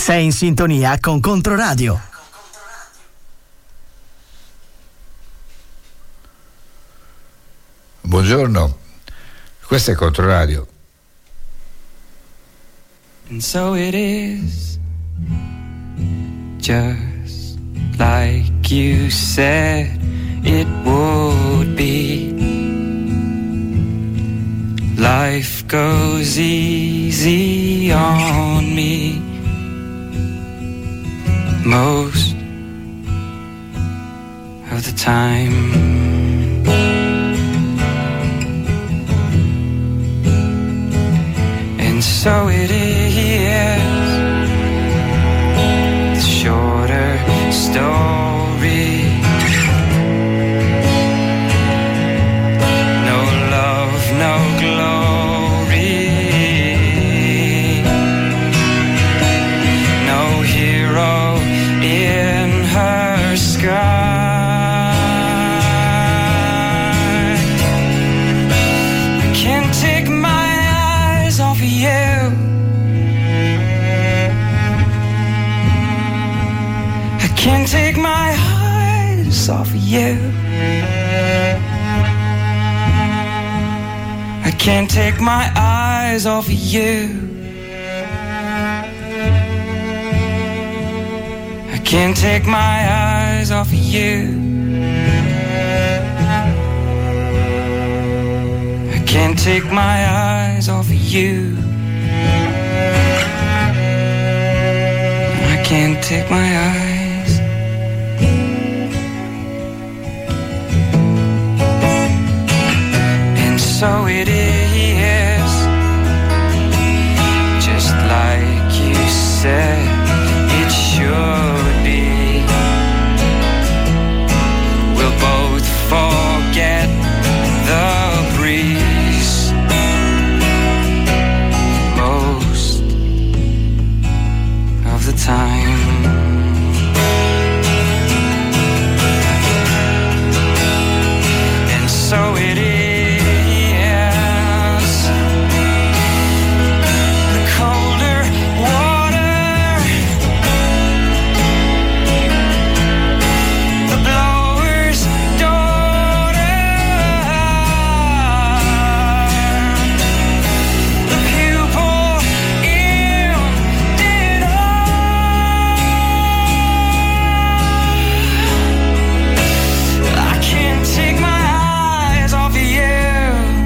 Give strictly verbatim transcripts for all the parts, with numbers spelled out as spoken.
Sei in sintonia con Controradio. Buongiorno, questo è Controradio. And so it is, just like you said it would be. Life goes easy on me most of the time. And so it is, the shorter story. No love, no glory. No hero in her sky. I can't take my eyes off of you. I can't take my eyes off of you. I can't take my eyes off of you. I can't take my eyes off of you. I can't take my eyes off of you. I can't take my eyes. And so it is, just like you said it should be. We'll both forget the breeze most of the time. And so it is, the colder water, the blower's daughter, the pupil in it all. I can't take my eyes off of you.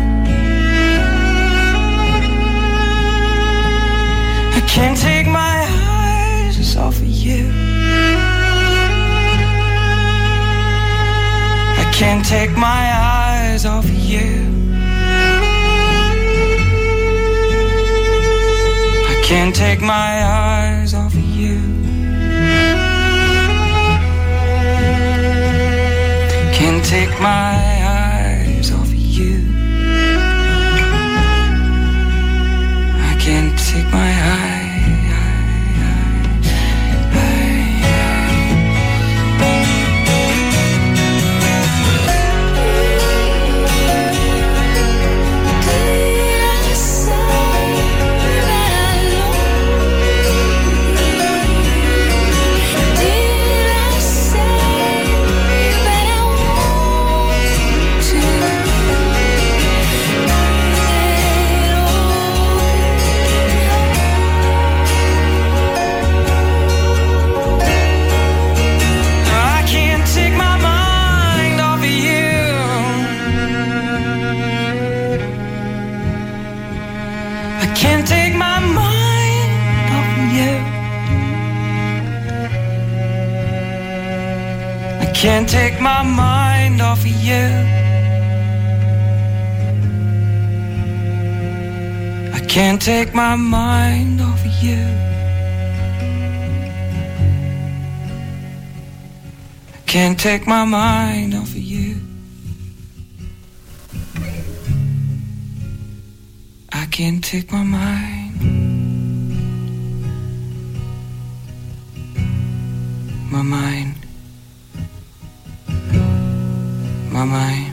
I can't take my eyes off of you. I can't take my eyes off of you. I can't take my eyes off of you. Can't take my eyes off of you. I can't take my eyes. I can't take my mind off of you. I can't take my mind off of you. I can't take my mind off of you. I can't take my mind off of you. I can't take my mind off of you. I can't take my mind. My mind. My mind.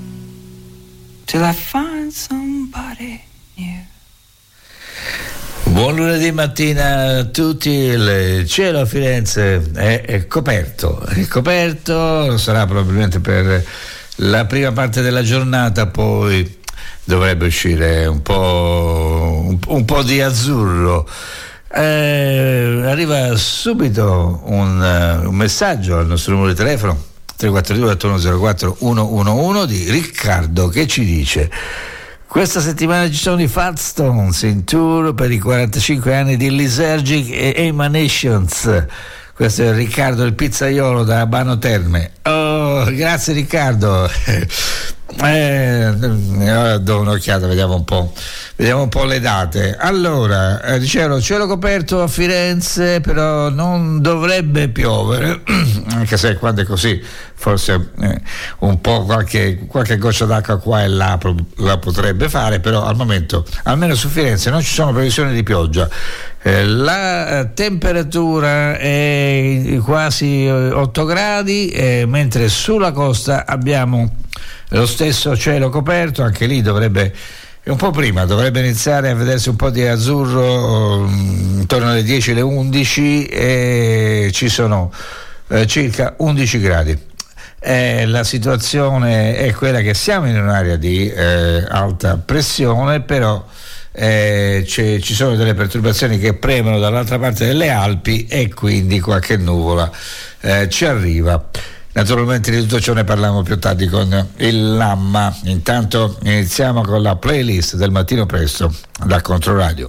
Till I find somebody new. Buon lunedì mattina a tutti. Il cielo a Firenze è, è coperto, è coperto, lo sarà probabilmente per la prima parte della giornata, poi dovrebbe uscire un po', un, un po' di azzurro. Eh, arriva subito un, uh, un messaggio al nostro numero di telefono tre quattro due otto uno zero quattro uno uno uno di Riccardo, che ci dice: questa settimana ci sono i Fat Stones in tour per i quarantacinque anni di Lysergic e Emanations. Questo è Riccardo il pizzaiolo da Abano Terme. Oh, grazie Riccardo. Eh, do un'occhiata, vediamo un po', vediamo un po' le date. Allora, eh, dicevo, cielo coperto a Firenze, però non dovrebbe piovere, anche se quando è così forse eh, un po' qualche, qualche goccia d'acqua qua e là pro- la potrebbe fare, però al momento, almeno su Firenze, non ci sono previsioni di pioggia. Eh, la eh, temperatura è quasi otto gradi, eh, mentre sulla costa abbiamo lo stesso cielo coperto. Anche lì dovrebbe, un po' prima, dovrebbe iniziare a vedersi un po' di azzurro um, intorno alle dieci, alle undici, e ci sono eh, circa undici gradi. Eh, la situazione è quella che siamo in un'area di eh, alta pressione, però eh, ci sono delle perturbazioni che premono dall'altra parte delle Alpi e quindi qualche nuvola eh, ci arriva. Naturalmente di tutto ciò ne parliamo più tardi con il Lamma. Intanto iniziamo con la playlist del mattino presto da Controradio.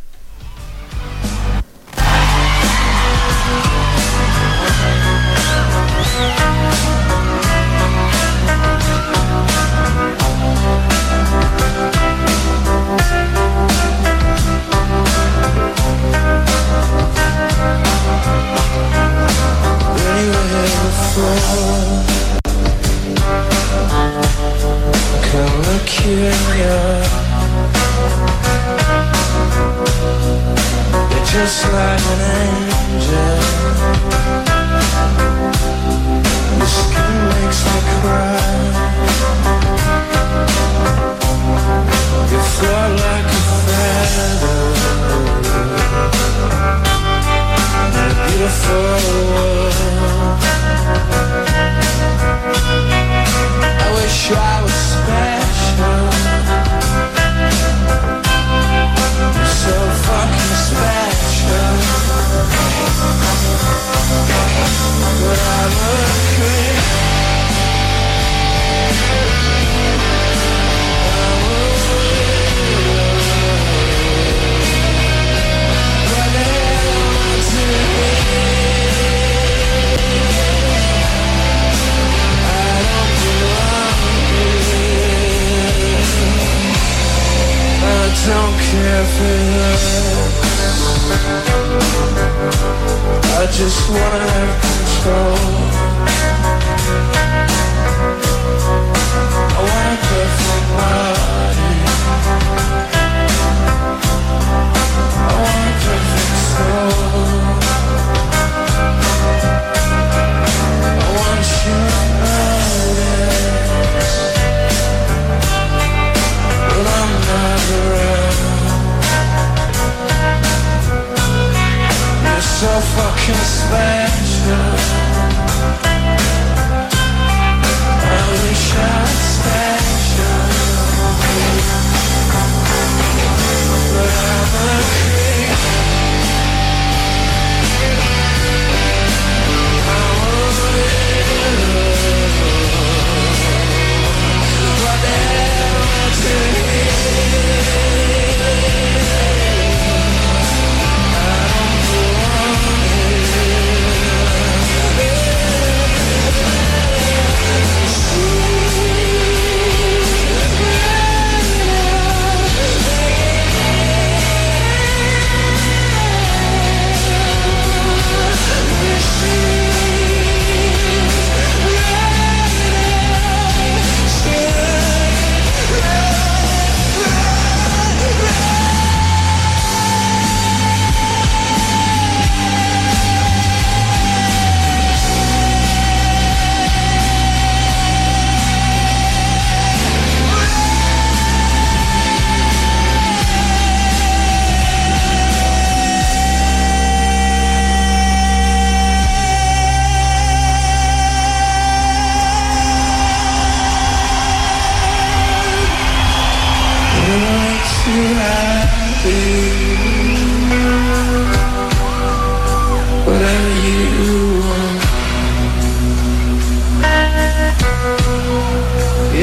Just like an angel, your skin makes me cry. You fly like a feather in a beautiful world. I wish I was special. You're so fucking special. But I'm a creep. I'm a weirdo. What the hell am I to be? I don't belong here. I don't care for love. I just wanna have control. I want a perfect body. I want a perfect soul. I want you to notice when I'm not around. You're so fucking special.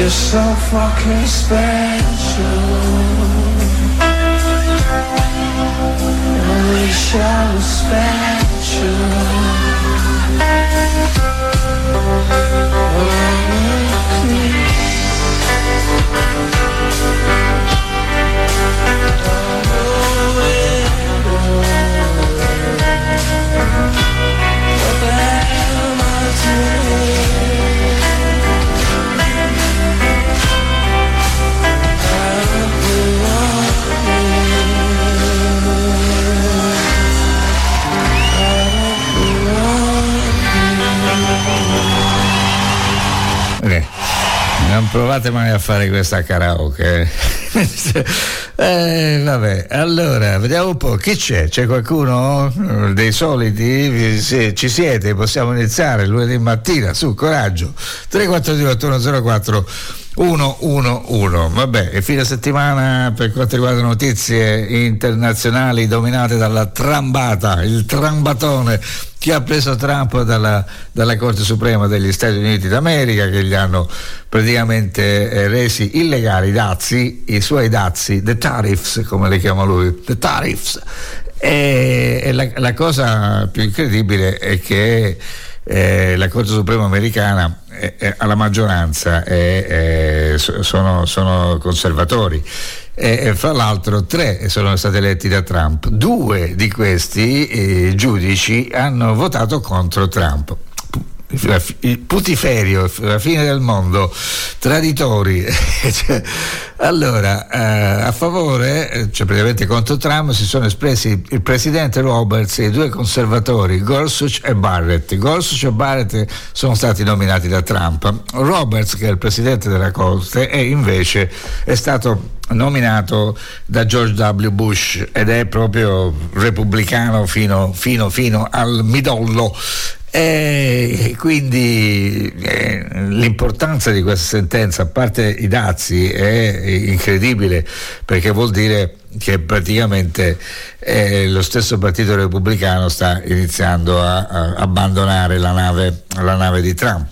You're so fucking special. I wish I was special. Non provate mai a fare questa karaoke. eh, vabbè, allora vediamo un po' chi c'è. C'è qualcuno dei soliti? Se ci siete, possiamo iniziare lunedì mattina. Su, coraggio. tre quattro due otto uno zero quattro uno uno uno. Vabbè, e fine settimana per quanto riguarda notizie internazionali dominate dalla trambata, il trambatone che ha preso Trump dalla, dalla Corte Suprema degli Stati Uniti d'America, che gli hanno praticamente eh, resi illegali i dazi, i suoi dazi, the tariffs come le chiama lui, the tariffs. E, e la, la cosa più incredibile è che eh, la Corte Suprema americana eh, eh, alla maggioranza eh, eh, sono, sono conservatori. E fra l'altro tre sono stati eletti da Trump. Due di questi eh, giudici hanno votato contro Trump. Il putiferio, la fine del mondo, traditori. Cioè, allora eh, a favore, cioè praticamente contro Trump, si sono espressi il presidente Roberts e i due conservatori Gorsuch e Barrett. Gorsuch e Barrett sono stati nominati da Trump. Roberts, che è il presidente della Corte, e invece è stato nominato da George W. Bush ed è proprio repubblicano fino, fino, fino al midollo. E quindi eh, l'importanza di questa sentenza, a parte i dazi, è incredibile, perché vuol dire che praticamente eh, lo stesso partito repubblicano sta iniziando a, a abbandonare la nave, la nave di Trump.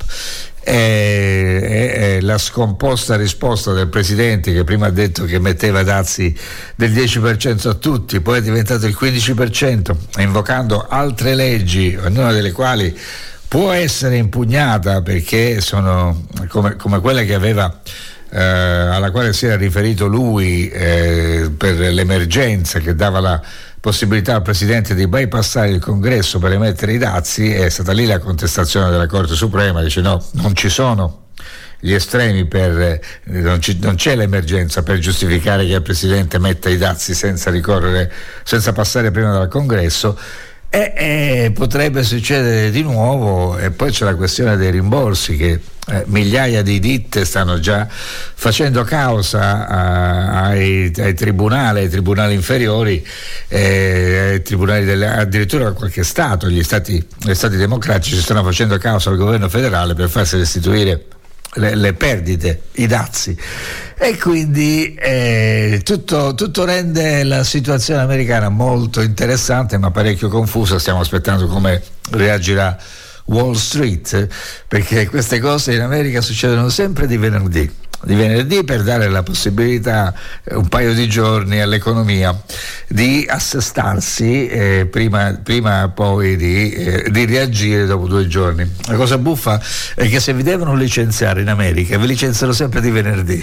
È, è la scomposta risposta del presidente, che prima ha detto che metteva dazi del dieci per cento a tutti, poi è diventato il quindici per cento, invocando altre leggi, ognuna delle quali può essere impugnata perché sono come, come quella che aveva eh, alla quale si era riferito lui eh, per l'emergenza, che dava la possibilità al presidente di bypassare il congresso per emettere i dazi. È stata lì la contestazione della Corte Suprema, dice no, non ci sono gli estremi per non, ci, non c'è l'emergenza per giustificare che il presidente metta i dazi senza ricorrere, senza passare prima dal congresso. E, e potrebbe succedere di nuovo. E poi c'è la questione dei rimborsi, che eh, migliaia di ditte stanno già facendo causa a, ai, ai tribunali, ai tribunali inferiori, eh, ai tribunali delle, addirittura a qualche stato. Gli stati, gli stati democratici stanno facendo causa al governo federale per farsi restituire Le, le perdite, i dazi, e quindi eh, tutto, tutto rende la situazione americana molto interessante ma parecchio confusa. Stiamo aspettando come reagirà Wall Street, perché queste cose in America succedono sempre di venerdì di venerdì per dare la possibilità eh, un paio di giorni all'economia di assestarsi eh, prima, prima poi di, eh, di reagire dopo due giorni. La cosa buffa è che se vi devono licenziare in America vi licenziano sempre di venerdì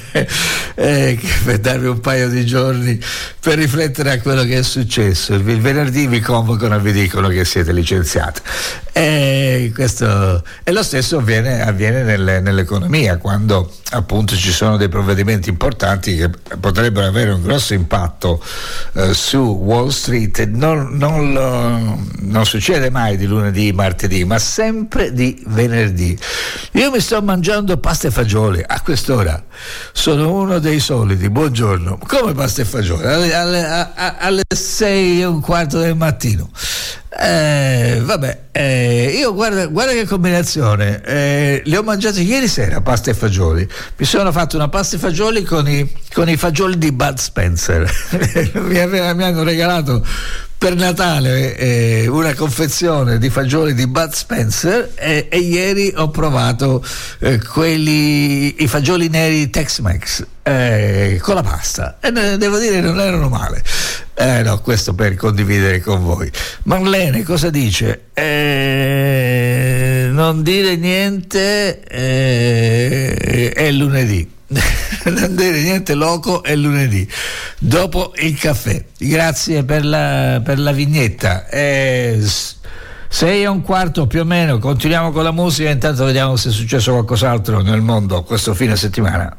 eh, per darvi un paio di giorni per riflettere a quello che è successo. Il venerdì vi convocano e vi dicono che siete licenziati. E questo e lo stesso avviene, avviene nelle, nell'economia, quando appunto ci sono dei provvedimenti importanti che potrebbero avere un grosso impatto eh, su Wall Street. Non, non, lo, non succede mai di lunedì, martedì, ma sempre di venerdì. Io mi sto mangiando pasta e fagioli a quest'ora, sono uno dei soliti. Buongiorno. Come pasta e fagioli? Alle, alle, alle sei e un quarto del mattino. Eh, vabbè, eh, io guarda, guarda che combinazione, eh, li ho mangiati ieri sera, pasta e fagioli. Mi sono fatto una pasta e fagioli con i, con i fagioli di Bud Spencer mi, aveva, mi hanno regalato per Natale eh, una confezione di fagioli di Bud Spencer e, e ieri ho provato eh, quelli, i fagioli neri Tex-Mex eh, con la pasta e ne, devo dire non erano male. Eh, no, questo per condividere con voi. Marlene cosa dice? Eh, non dire niente, eh, è lunedì. Non dire niente loco, è lunedì dopo il caffè. Grazie per la, per la vignetta. eh, sei e un quarto più o meno, continuiamo con la musica, intanto vediamo se è successo qualcos'altro nel mondo questo fine settimana.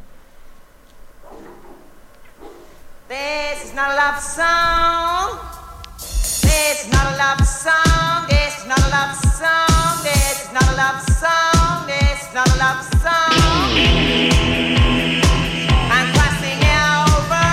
This is not a love song. This is not a love song. This is not a love song. This is not a love song. This is not a love song. I'm crossing over.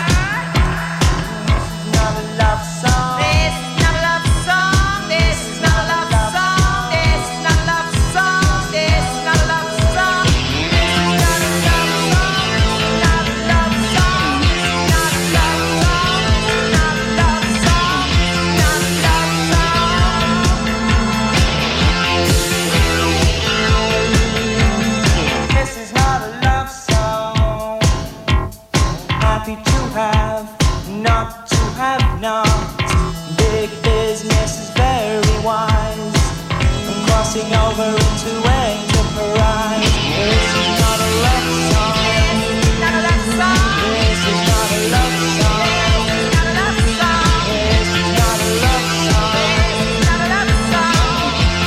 This is not a love song. This is not a love song. This is not a love song. This is not a love song. This is not a love song. This is not a love song. Not a love song. Not a love song. Not a love song. Not a love song. This is not a love song. Happy to have, not to have not. Big business is very wise. I'm crossing over into enterprise. This is not a love song. This is not a love song. This is not a love song. This is not a love song. This is not a love song. This is not a love song.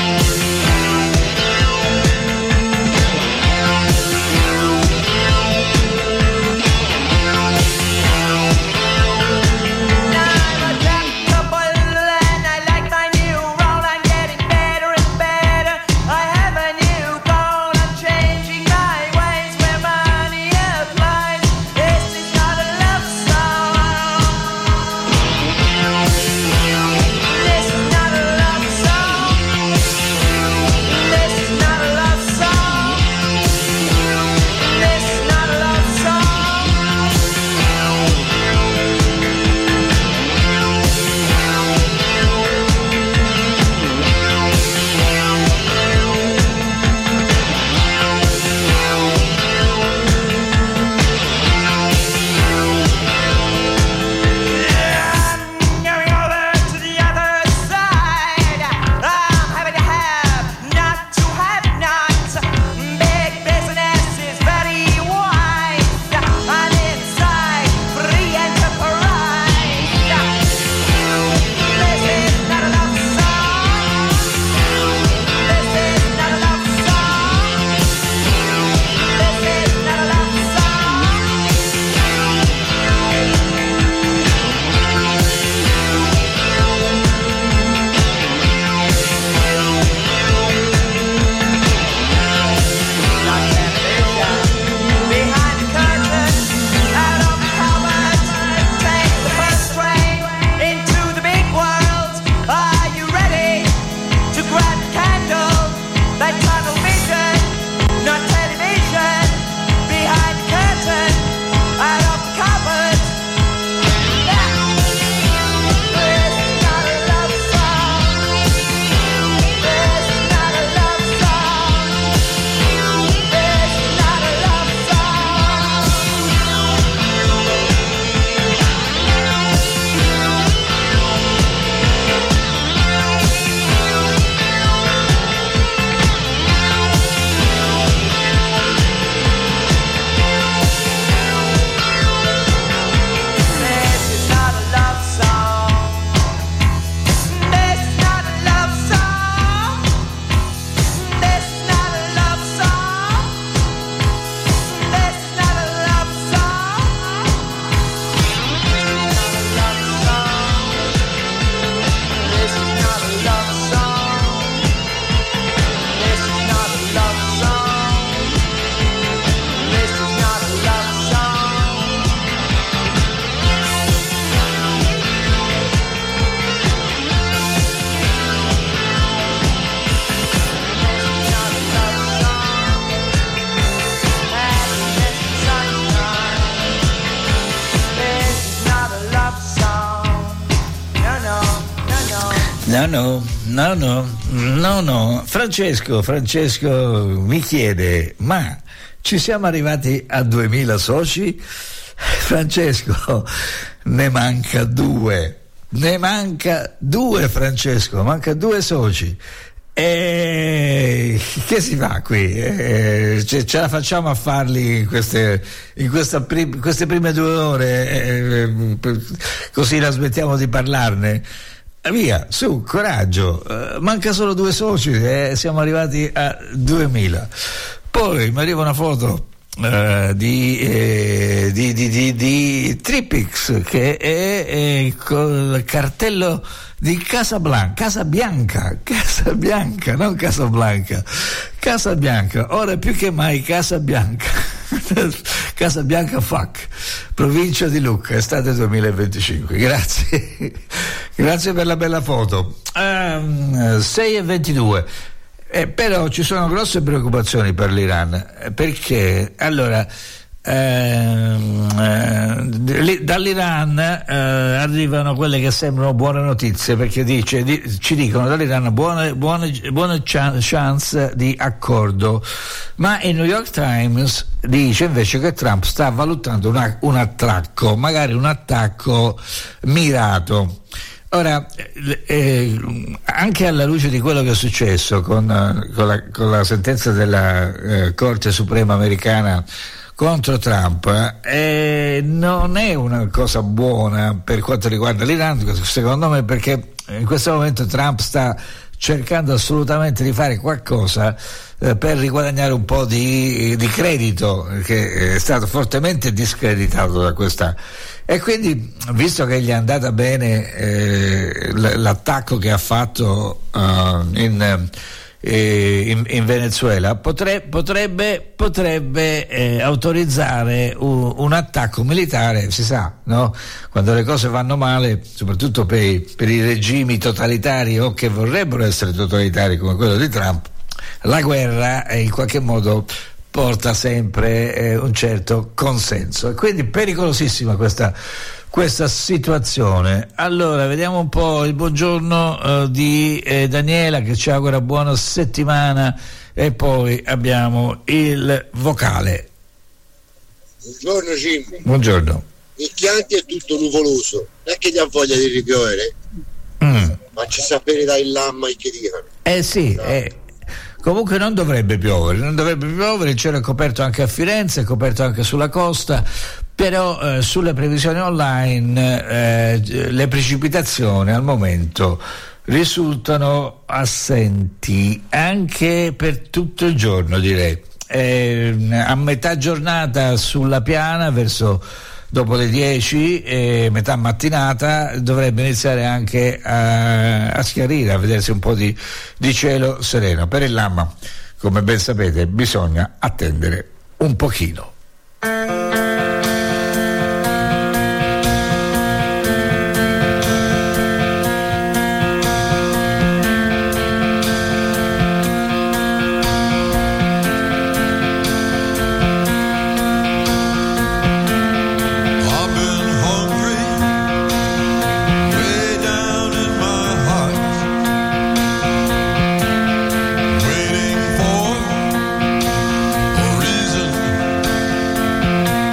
I'm adaptable and I like my new role. I'm getting better and better. I have a No, no, no, no, no, no. Francesco, Francesco mi chiede, ma ci siamo arrivati a duemila soci? Francesco, ne manca due, ne manca due Francesco, manca due soci. E che si fa qui? Eh, ce, ce la facciamo a farli in queste, in questa prim, queste prime due ore, eh, così la smettiamo di parlarne? Via, su, coraggio, uh, manca solo due soci e eh, siamo arrivati a duemila. Poi mi arriva una foto uh, di, eh, di, di, di, di Tripix, che è, è col cartello di Casablanca, Casabianca, Casabianca, non Casablanca, Casabianca, ora più che mai Casabianca. Casabianca fuck, provincia di Lucca, estate duemilaventicinque. Grazie, grazie per la bella foto. Um, sei e ventidue. Eh, però ci sono grosse preoccupazioni per l'Iran, perché allora ehm, eh, dall'Iran eh, arrivano quelle che sembrano buone notizie, perché dice, di, ci dicono dall'Iran buone, buone, buone chance di accordo, ma il New York Times dice invece che Trump sta valutando una, un attacco, magari un attacco mirato. Ora, eh, anche alla luce di quello che è successo con, con, la, con la sentenza della eh, Corte Suprema americana contro Trump, eh, non è una cosa buona per quanto riguarda l'Iran, secondo me, perché in questo momento Trump sta cercando assolutamente di fare qualcosa eh, per riguadagnare un po' di, di credito, che è stato fortemente discreditato da questa, e quindi, visto che gli è andata bene eh, l'attacco che ha fatto uh, in, eh, in, in Venezuela, potre, potrebbe, potrebbe eh, autorizzare un, un attacco militare, si sa, no? Quando le cose vanno male, soprattutto per i, per i regimi totalitari o che vorrebbero essere totalitari come quello di Trump, la guerra eh, in qualche modo porta sempre eh, un certo consenso, e quindi pericolosissima questa, questa situazione. Allora, vediamo un po' il buongiorno eh, di eh, Daniela, che ci augura buona settimana, e poi abbiamo il vocale. Buongiorno Jimmy. Buongiorno. Il Chianti è tutto nuvoloso, non è che gli ha voglia di ripiovere, mm. facci sapere dai Lamma che dicono. Eh sì, no. eh. Comunque non dovrebbe piovere, non dovrebbe piovere, il cielo è coperto anche a Firenze, è coperto anche sulla costa, però eh, sulle previsioni online eh, le precipitazioni al momento risultano assenti anche per tutto il giorno, direi. Eh, a metà giornata sulla piana, verso dopo le dieci, eh, metà mattinata, dovrebbe iniziare anche a, a schiarire, a vedersi un po' di, di cielo sereno. Per il Lamma, come ben sapete, bisogna attendere un pochino. Waiting for a reason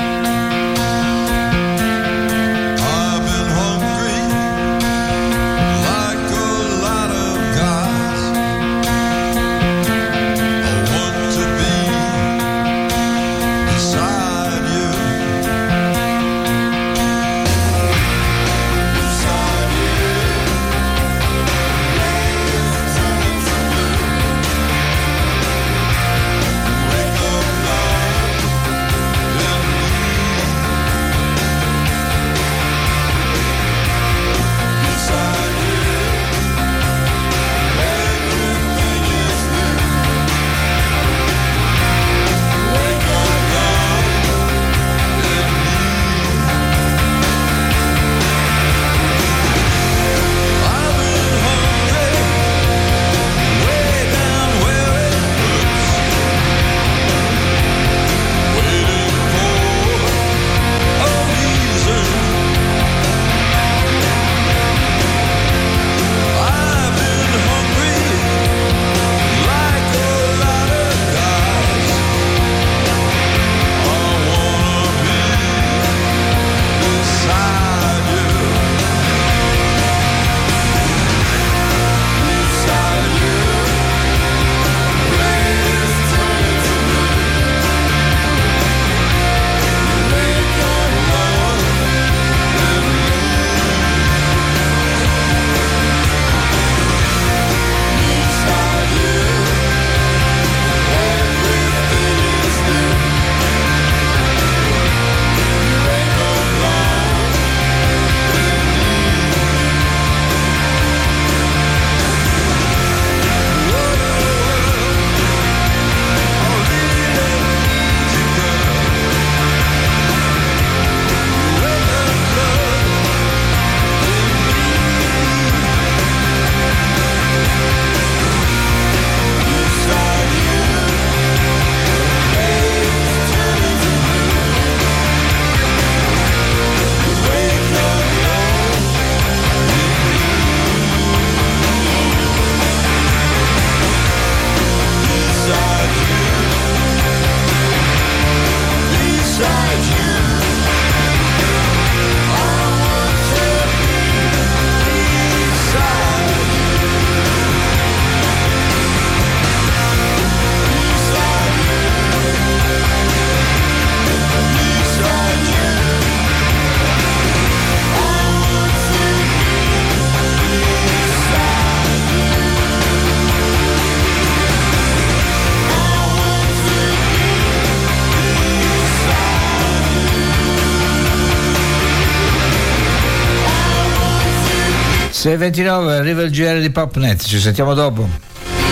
sei e ventinove, arriva il G R di Popnet, ci sentiamo dopo.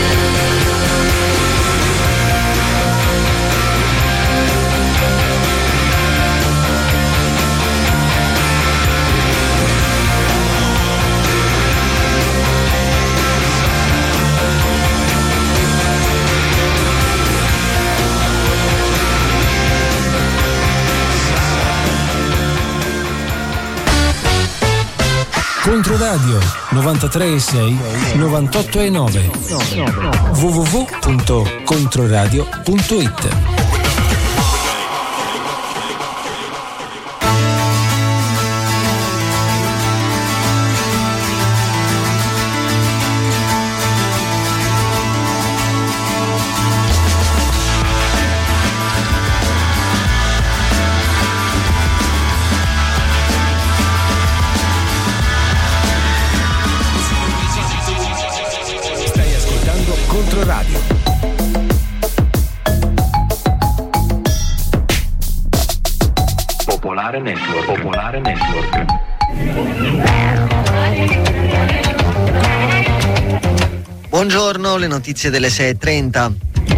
Controradio novantatré e sei, novantotto e nove, w w w punto controradio punto it. Controradio. Popolare Network. Popolare Network. Buongiorno, le notizie delle sei e trenta.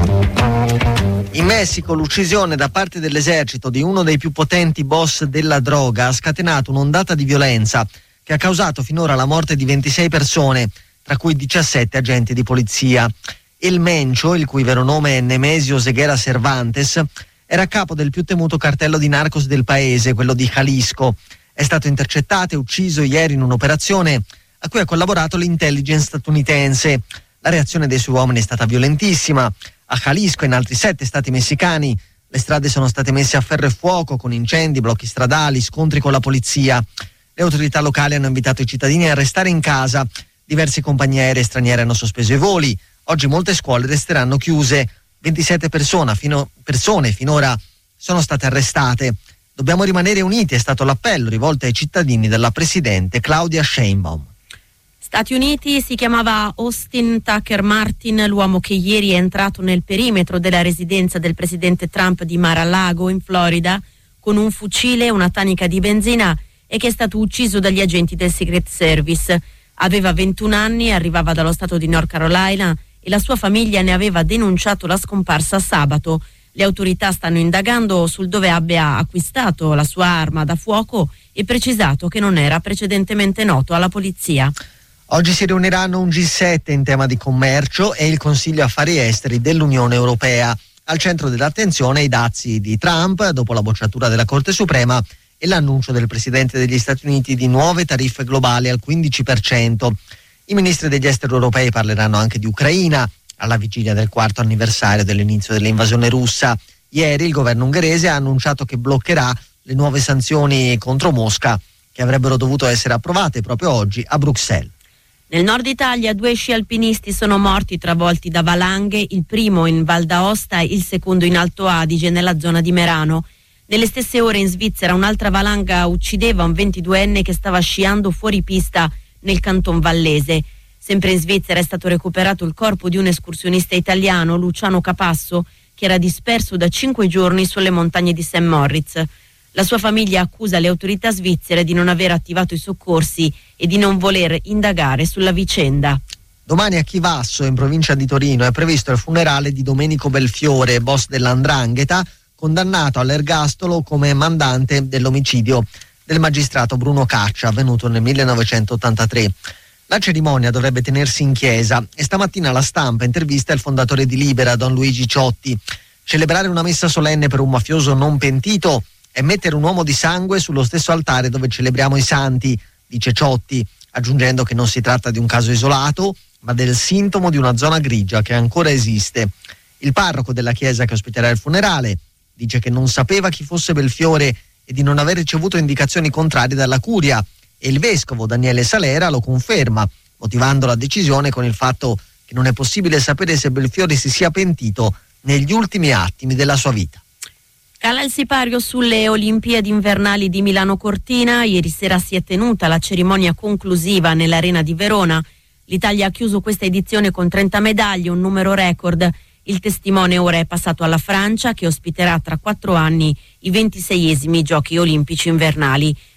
In Messico l'uccisione da parte dell'esercito di uno dei più potenti boss della droga ha scatenato un'ondata di violenza che ha causato finora la morte di ventisei persone, tra cui diciassette agenti di polizia. El Mencho, il cui vero nome è Nemesio Zeguera Cervantes, era a capo del più temuto cartello di narcos del paese, quello di Jalisco. È stato intercettato e ucciso ieri in un'operazione a cui ha collaborato l'intelligence statunitense. La reazione dei suoi uomini è stata violentissima. A Jalisco e in altri sette stati messicani le strade sono state messe a ferro e fuoco con incendi, blocchi stradali, scontri con la polizia. Le autorità locali hanno invitato i cittadini a restare in casa. Diverse compagnie aeree straniere hanno sospeso i voli. Oggi molte scuole resteranno chiuse. ventisette persone, fino, persone finora sono state arrestate. Dobbiamo rimanere uniti, è stato l'appello rivolto ai cittadini dalla presidente Claudia Sheinbaum. Stati Uniti, si chiamava Austin Tucker Martin, l'uomo che ieri è entrato nel perimetro della residenza del presidente Trump di Mar-a-Lago in Florida con un fucile e una tanica di benzina e che è stato ucciso dagli agenti del Secret Service. Aveva ventuno anni, arrivava dallo stato di North Carolina e la sua famiglia ne aveva denunciato la scomparsa sabato. Le autorità stanno indagando sul dove abbia acquistato la sua arma da fuoco e precisato che non era precedentemente noto alla polizia. Oggi si riuniranno un G sette in tema di commercio e il Consiglio Affari Esteri dell'Unione Europea. Al centro dell'attenzione i dazi di Trump dopo la bocciatura della Corte Suprema e l'annuncio del Presidente degli Stati Uniti di nuove tariffe globali al quindici per cento. I ministri degli esteri europei parleranno anche di Ucraina, alla vigilia del quarto anniversario dell'inizio dell'invasione russa. Ieri il governo ungherese ha annunciato che bloccherà le nuove sanzioni contro Mosca che avrebbero dovuto essere approvate proprio oggi a Bruxelles. Nel nord Italia due sci alpinisti sono morti travolti da valanghe, il primo in Val d'Aosta e il secondo in Alto Adige nella zona di Merano. Nelle stesse ore in Svizzera un'altra valanga uccideva un ventiduenne che stava sciando fuori pista nel canton vallese. Sempre in Svizzera è stato recuperato il corpo di un escursionista italiano, Luciano Capasso, che era disperso da cinque giorni sulle montagne di Saint Moritz. La sua famiglia accusa le autorità svizzere di non aver attivato i soccorsi e di non voler indagare sulla vicenda. Domani a Chivasso, in provincia di Torino, è previsto il funerale di Domenico Belfiore, boss dell'Andrangheta, condannato all'ergastolo come mandante dell'omicidio del magistrato Bruno Caccia, avvenuto nel millenovecentottantatré. La cerimonia dovrebbe tenersi in chiesa e stamattina la Stampa intervista il fondatore di Libera, Don Luigi Ciotti. Celebrare una messa solenne per un mafioso non pentito è mettere un uomo di sangue sullo stesso altare dove celebriamo i santi, dice Ciotti, aggiungendo che non si tratta di un caso isolato, ma del sintomo di una zona grigia che ancora esiste. Il parroco della chiesa che ospiterà il funerale dice che non sapeva chi fosse Belfiore e di non aver ricevuto indicazioni contrarie dalla curia, e il vescovo Daniele Salera lo conferma, motivando la decisione con il fatto che non è possibile sapere se Belfiore si sia pentito negli ultimi attimi della sua vita. Cala il sipario sulle Olimpiadi invernali di Milano Cortina. Ieri sera si è tenuta la cerimonia conclusiva nell'Arena di Verona. L'Italia ha chiuso questa edizione con trenta medaglie, un numero record. Il testimone ora è passato alla Francia, che ospiterà tra quattro anni i ventiseiesimi Giochi Olimpici invernali.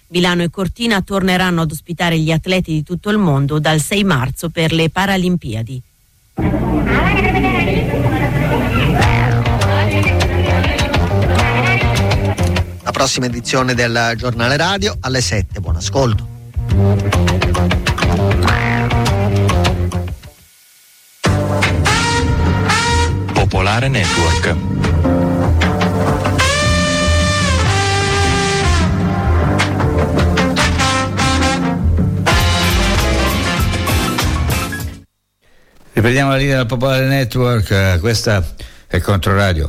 Milano e Cortina torneranno ad ospitare gli atleti di tutto il mondo dal sei marzo per le Paralimpiadi. La prossima edizione del Giornale Radio alle sette. Buon ascolto. Popolare Network. Riprendiamo la linea del Popolare Network, questa è Controradio.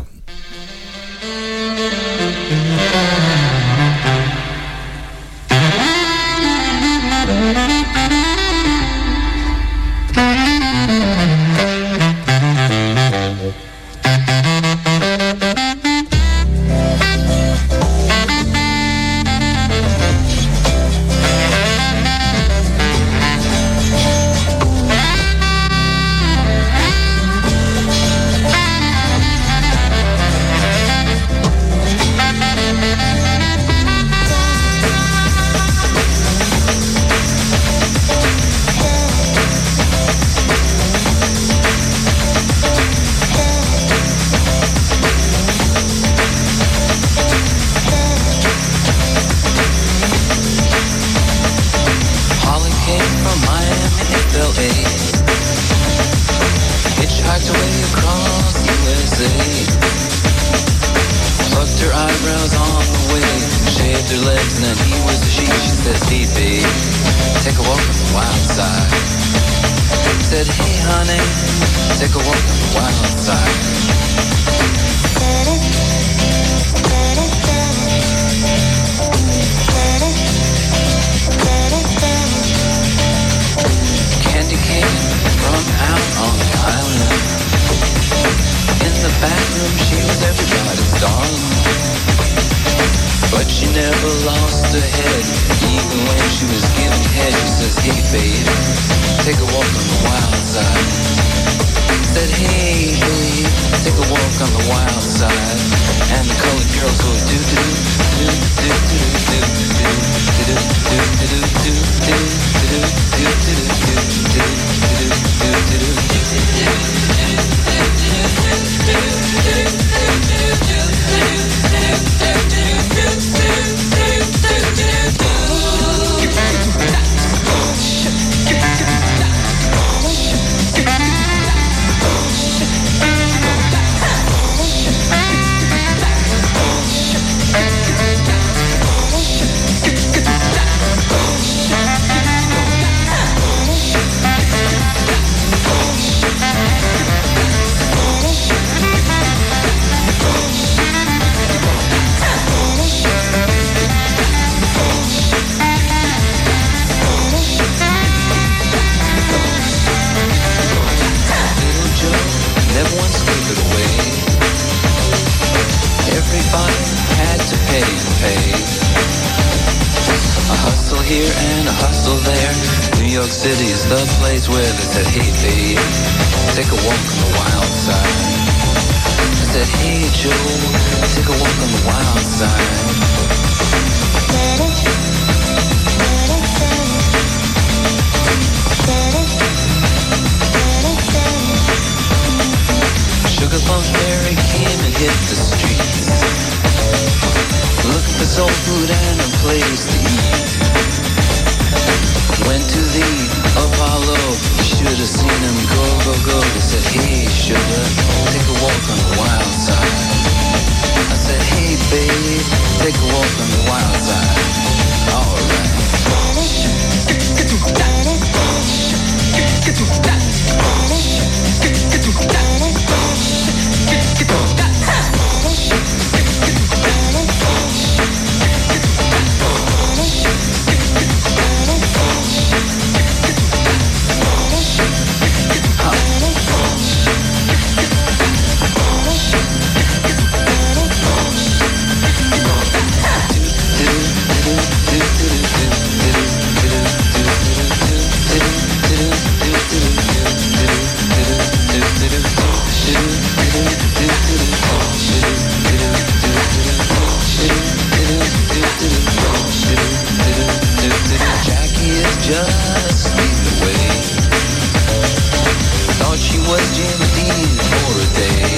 Jim Beam for a day.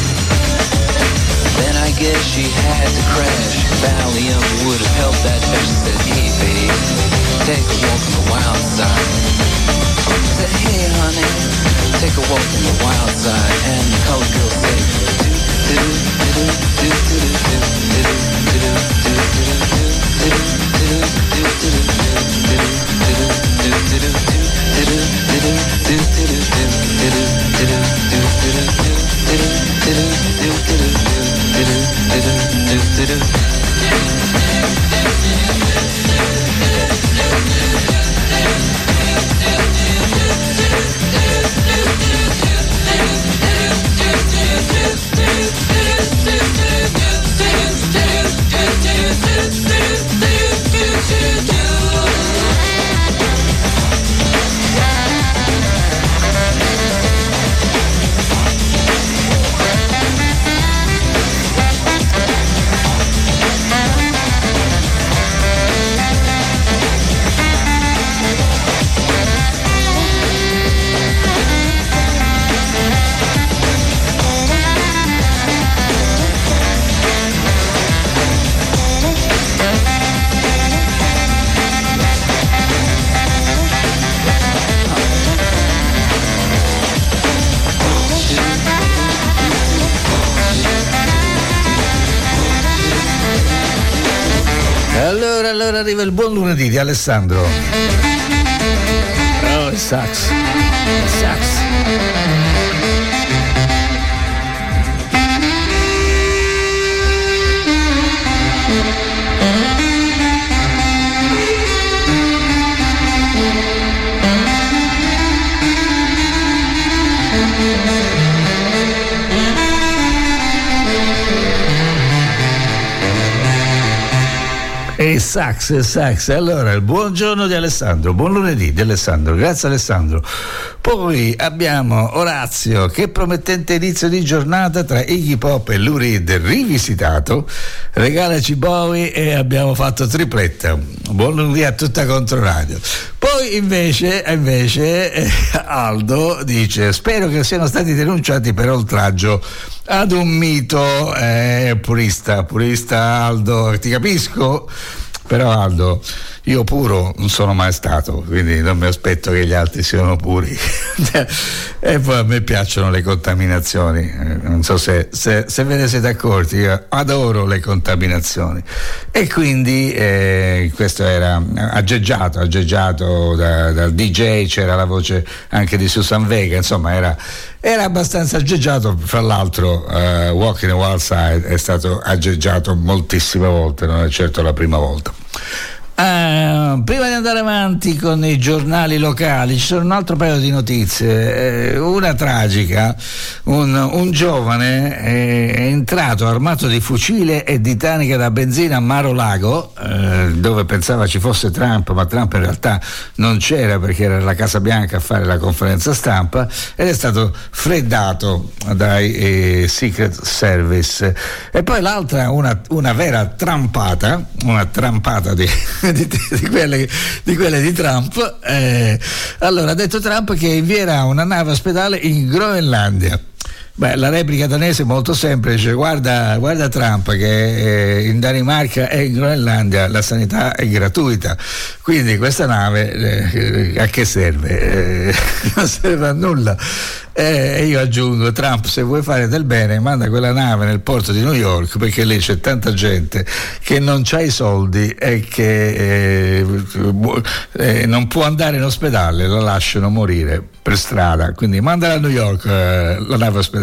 Then I guess she had to crash. Valium would have helped that bitch. She said, hey babe, take a walk on the wild side. I said, hey honey, take a walk on the wild side. And the colored girl said, do do do do do do do do do Allora arriva il buon lunedì di Alessandro. Oh, il sax. Il sax. E sax, e sax. Allora, il buongiorno di Alessandro, buon lunedì di Alessandro, grazie Alessandro. Poi abbiamo Orazio, che promettente inizio di giornata tra Iggy Pop e Lou Reed rivisitato, regalaci Bowie e abbiamo fatto tripletta. Buon lunedì a tutta Controradio. Poi invece, invece eh, Aldo dice: spero che siano stati denunciati per oltraggio ad un mito. eh, purista, purista Aldo, ti capisco, però Aldo, io puro non sono mai stato, quindi non mi aspetto che gli altri siano puri. E poi a me piacciono le contaminazioni, non so se, se, se ve ne siete accorti, io adoro le contaminazioni. E quindi eh, questo era aggeggiato, aggeggiato da, dal D J, c'era la voce anche di Susan Vega, insomma era, era abbastanza aggeggiato. Fra l'altro uh, Walking the Wild Side è stato aggeggiato moltissime volte, non è certo la prima volta. Uh, prima di andare avanti con i giornali locali ci sono un altro paio di notizie, eh, una tragica. un, un giovane è, è entrato armato di fucile e di tanica da benzina a Mar-a-Lago, eh, dove pensava ci fosse Trump, ma Trump in realtà non c'era perché era alla Casa Bianca a fare la conferenza stampa, ed è stato freddato dai eh, Secret Service. E poi l'altra, una, una vera trampata, una trampata di Di, di, quelle, di quelle di Trump. Eh, allora ha detto Trump che invierà una nave ospedale in Groenlandia. Beh, la replica danese è molto semplice: guarda, guarda Trump che eh, in Danimarca e in Groenlandia la sanità è gratuita, quindi questa nave eh, a che serve? Eh, non serve a nulla. E io aggiungo: Trump, se vuoi fare del bene, manda quella nave nel porto di New York, perché lì c'è tanta gente che non c'ha i soldi e che eh, eh, non può andare in ospedale, lo lasciano morire per strada, quindi mandala a New York eh, la nave ospedale.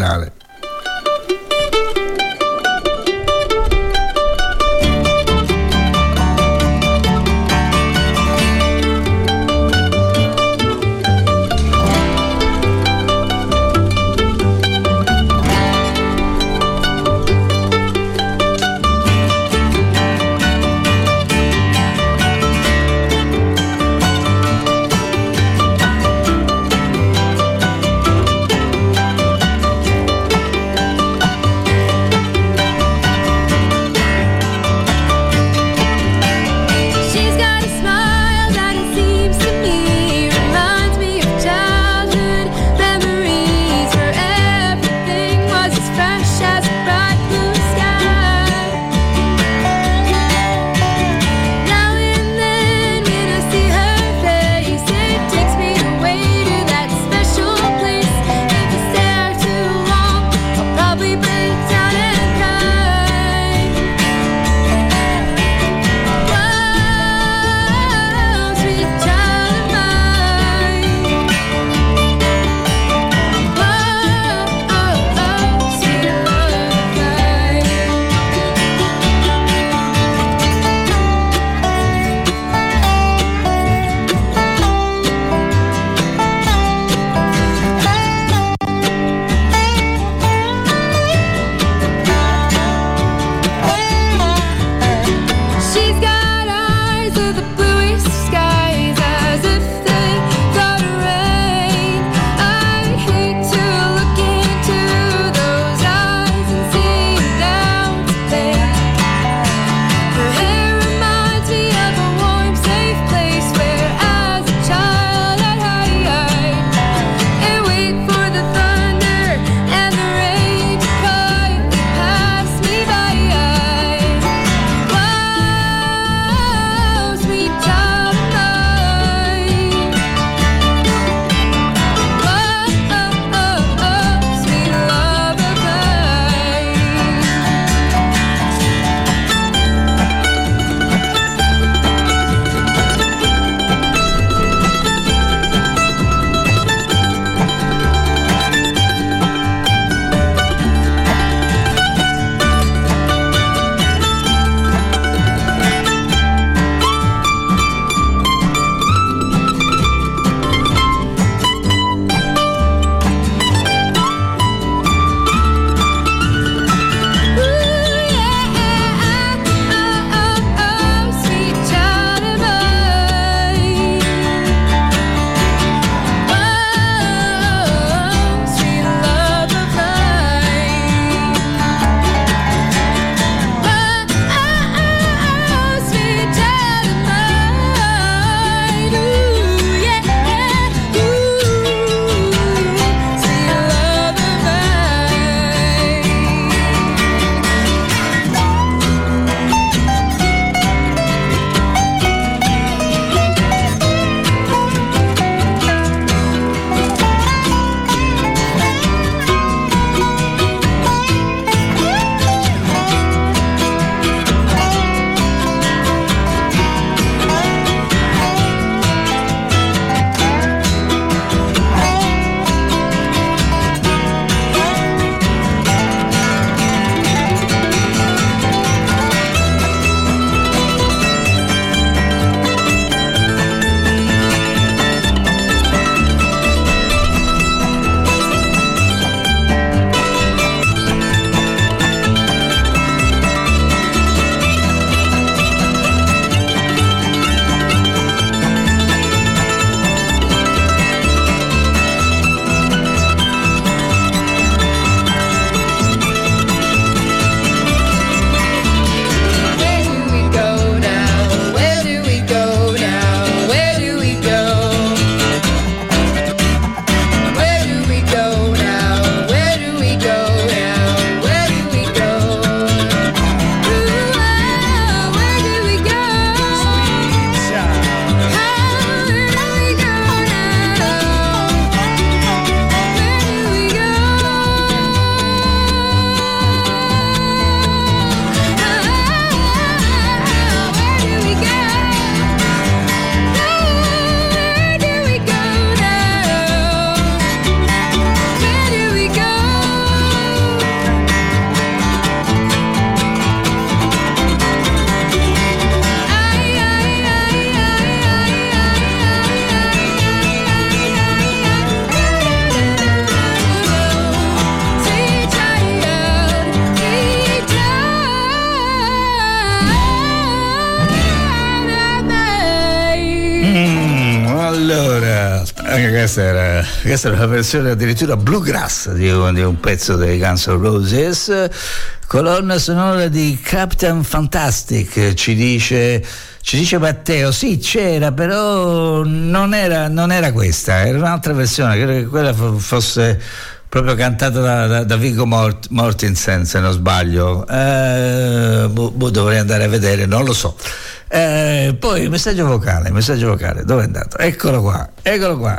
questa era, questa era una versione addirittura bluegrass di un, di un pezzo dei Guns N' Roses, colonna sonora di Captain Fantastic, ci dice ci dice Matteo. Sì, c'era, però non era, non era questa, era un'altra versione, credo che quella fosse proprio cantata da, da, da Viggo Mort, Mortensen, se non sbaglio. Eh, boh, boh, dovrei andare a vedere, non lo so. Eh, poi messaggio vocale, messaggio vocale, dove è andato? Eccolo qua, eccolo qua.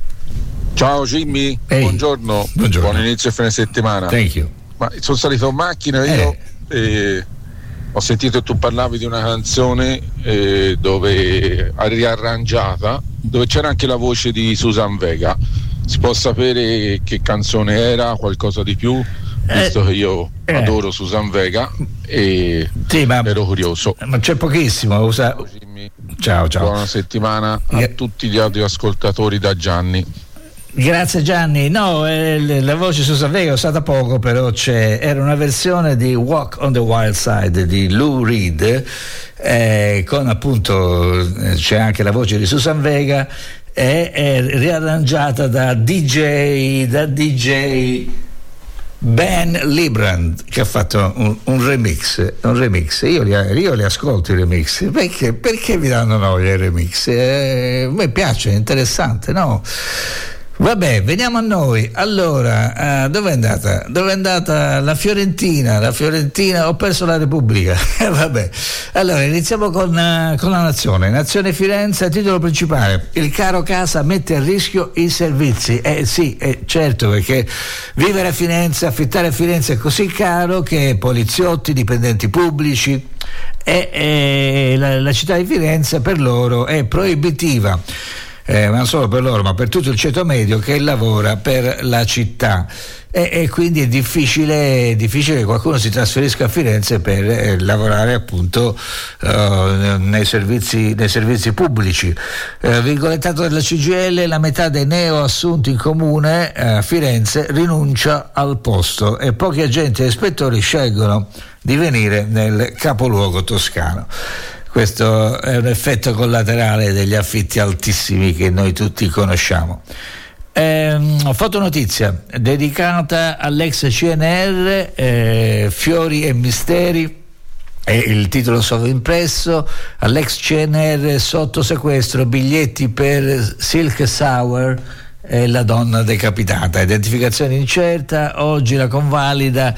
Ciao Jimmy, Ehi. buongiorno. Buongiorno, buon inizio e fine settimana. Thank you. Ma sono salito in macchina io eh. e ho sentito che tu parlavi di una canzone eh, dove riarrangiata, dove c'era anche la voce di Susan Vega. Si può sapere che canzone era, qualcosa di più, visto eh, che io eh. adoro Susan Vega e sì, ma, ero curioso. Ma c'è pochissimo. Usa... Ciao, ciao. Buona settimana a G- tutti gli radioascoltatori da Gianni. Grazie Gianni. No, eh, la voce di Susan Vega è usata poco, però c'è, era una versione di Walk on the Wild Side di Lou Reed, eh, con appunto eh, c'è anche la voce di Susan Vega. È, è riarrangiata da D J da D J Ben Librand, che ha fatto un, un remix un remix io li, io li ascolto i remix perché, perché vi danno noia i remix? Eh, a me piace, è interessante, no? Vabbè, veniamo a noi. Allora, uh, dove è andata? Dove è andata la Fiorentina? La Fiorentina, ho perso la Repubblica. Vabbè. Allora, iniziamo con, uh, con la Nazione. Nazione Firenze, titolo principale. Il caro casa mette a rischio i servizi. Eh sì, eh, certo, perché vivere a Firenze, affittare a Firenze è così caro che poliziotti, dipendenti pubblici e, e la, la città di Firenze per loro è proibitiva. Eh, ma non solo per loro, ma per tutto il ceto medio che lavora per la città, e, e quindi è difficile, è difficile che qualcuno si trasferisca a Firenze per eh, lavorare appunto uh, nei servizi, nei servizi pubblici. Eh, virgolettato della C G I L, la metà dei neo assunti in comune eh, a Firenze rinuncia al posto e pochi agenti e ispettori scelgono di venire nel capoluogo toscano. Questo è un effetto collaterale degli affitti altissimi che noi tutti conosciamo. Eh, fotonotizia dedicata all'ex C N R, eh, Fiori e Misteri, è il titolo sovrimpresso. All'ex C N R sotto sequestro, biglietti per Silk Sour e la donna decapitata, identificazione incerta, oggi la convalida.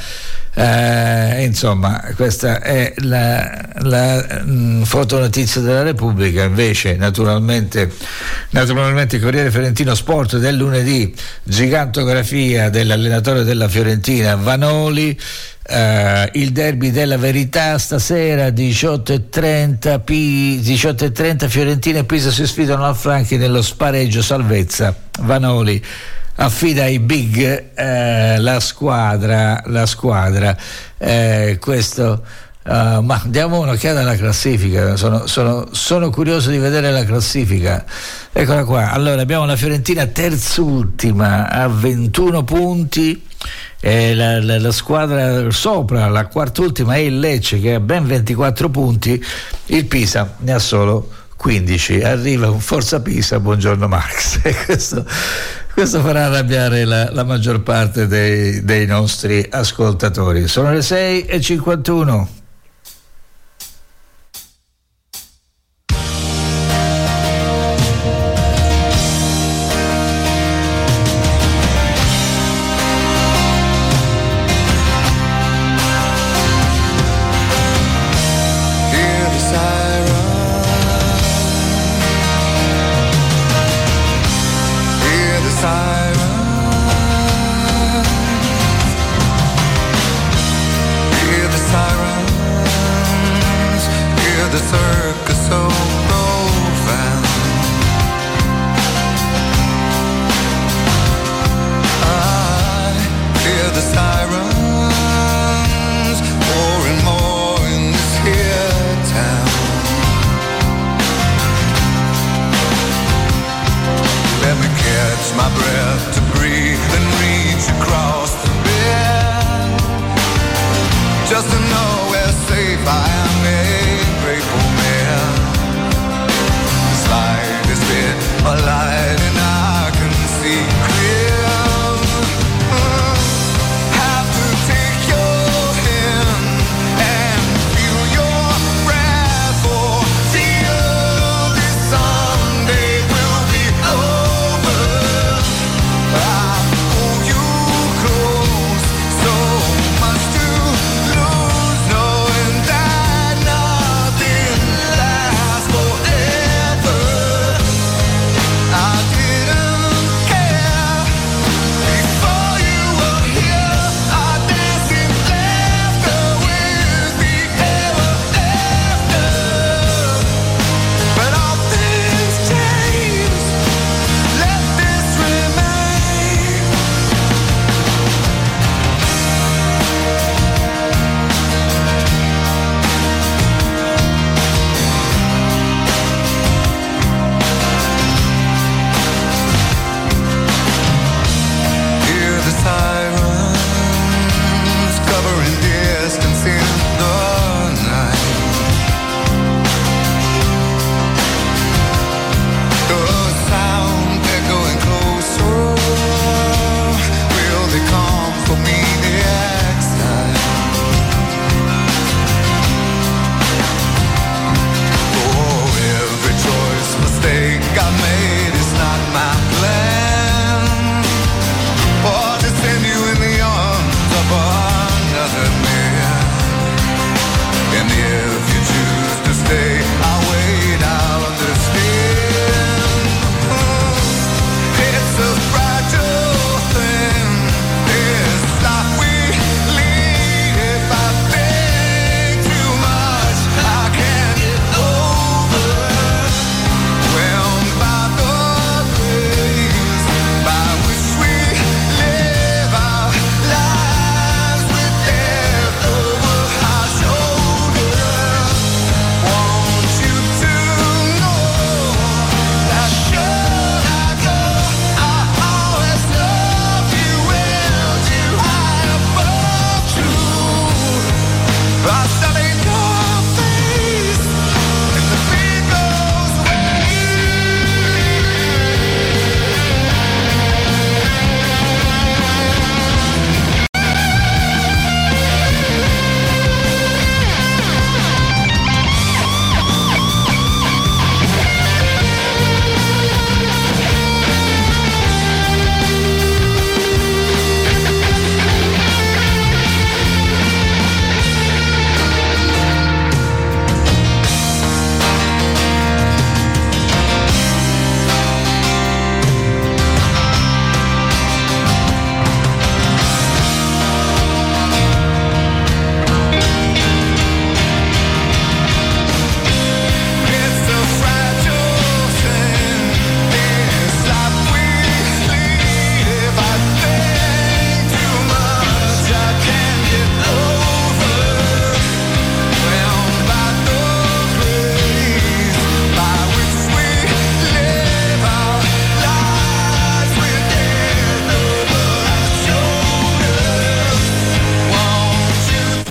Eh, insomma, questa è la, la mh, fotonotizia della Repubblica. Invece naturalmente naturalmente Corriere Fiorentino Sport del lunedì, gigantografia dell'allenatore della Fiorentina Vanoli. Uh, il derby della verità stasera diciotto e trenta, P, diciotto e trenta Fiorentina e Pisa si sfidano a Franchi nello spareggio salvezza. Vanoli affida ai big eh, la squadra la squadra eh, questo uh, ma diamo un'occhiata alla classifica. Sono, sono, sono curioso di vedere la classifica. Eccola qua. Allora abbiamo la Fiorentina terzultima a ventuno punti. E la, la, la squadra sopra, la quart'ultima, è il Lecce che ha ben ventiquattro punti, il Pisa ne ha solo quindici. Arriva un Forza Pisa, buongiorno Max. E questo, questo farà arrabbiare la, la maggior parte dei, dei nostri ascoltatori. Sono le sei e cinquantuno. My breath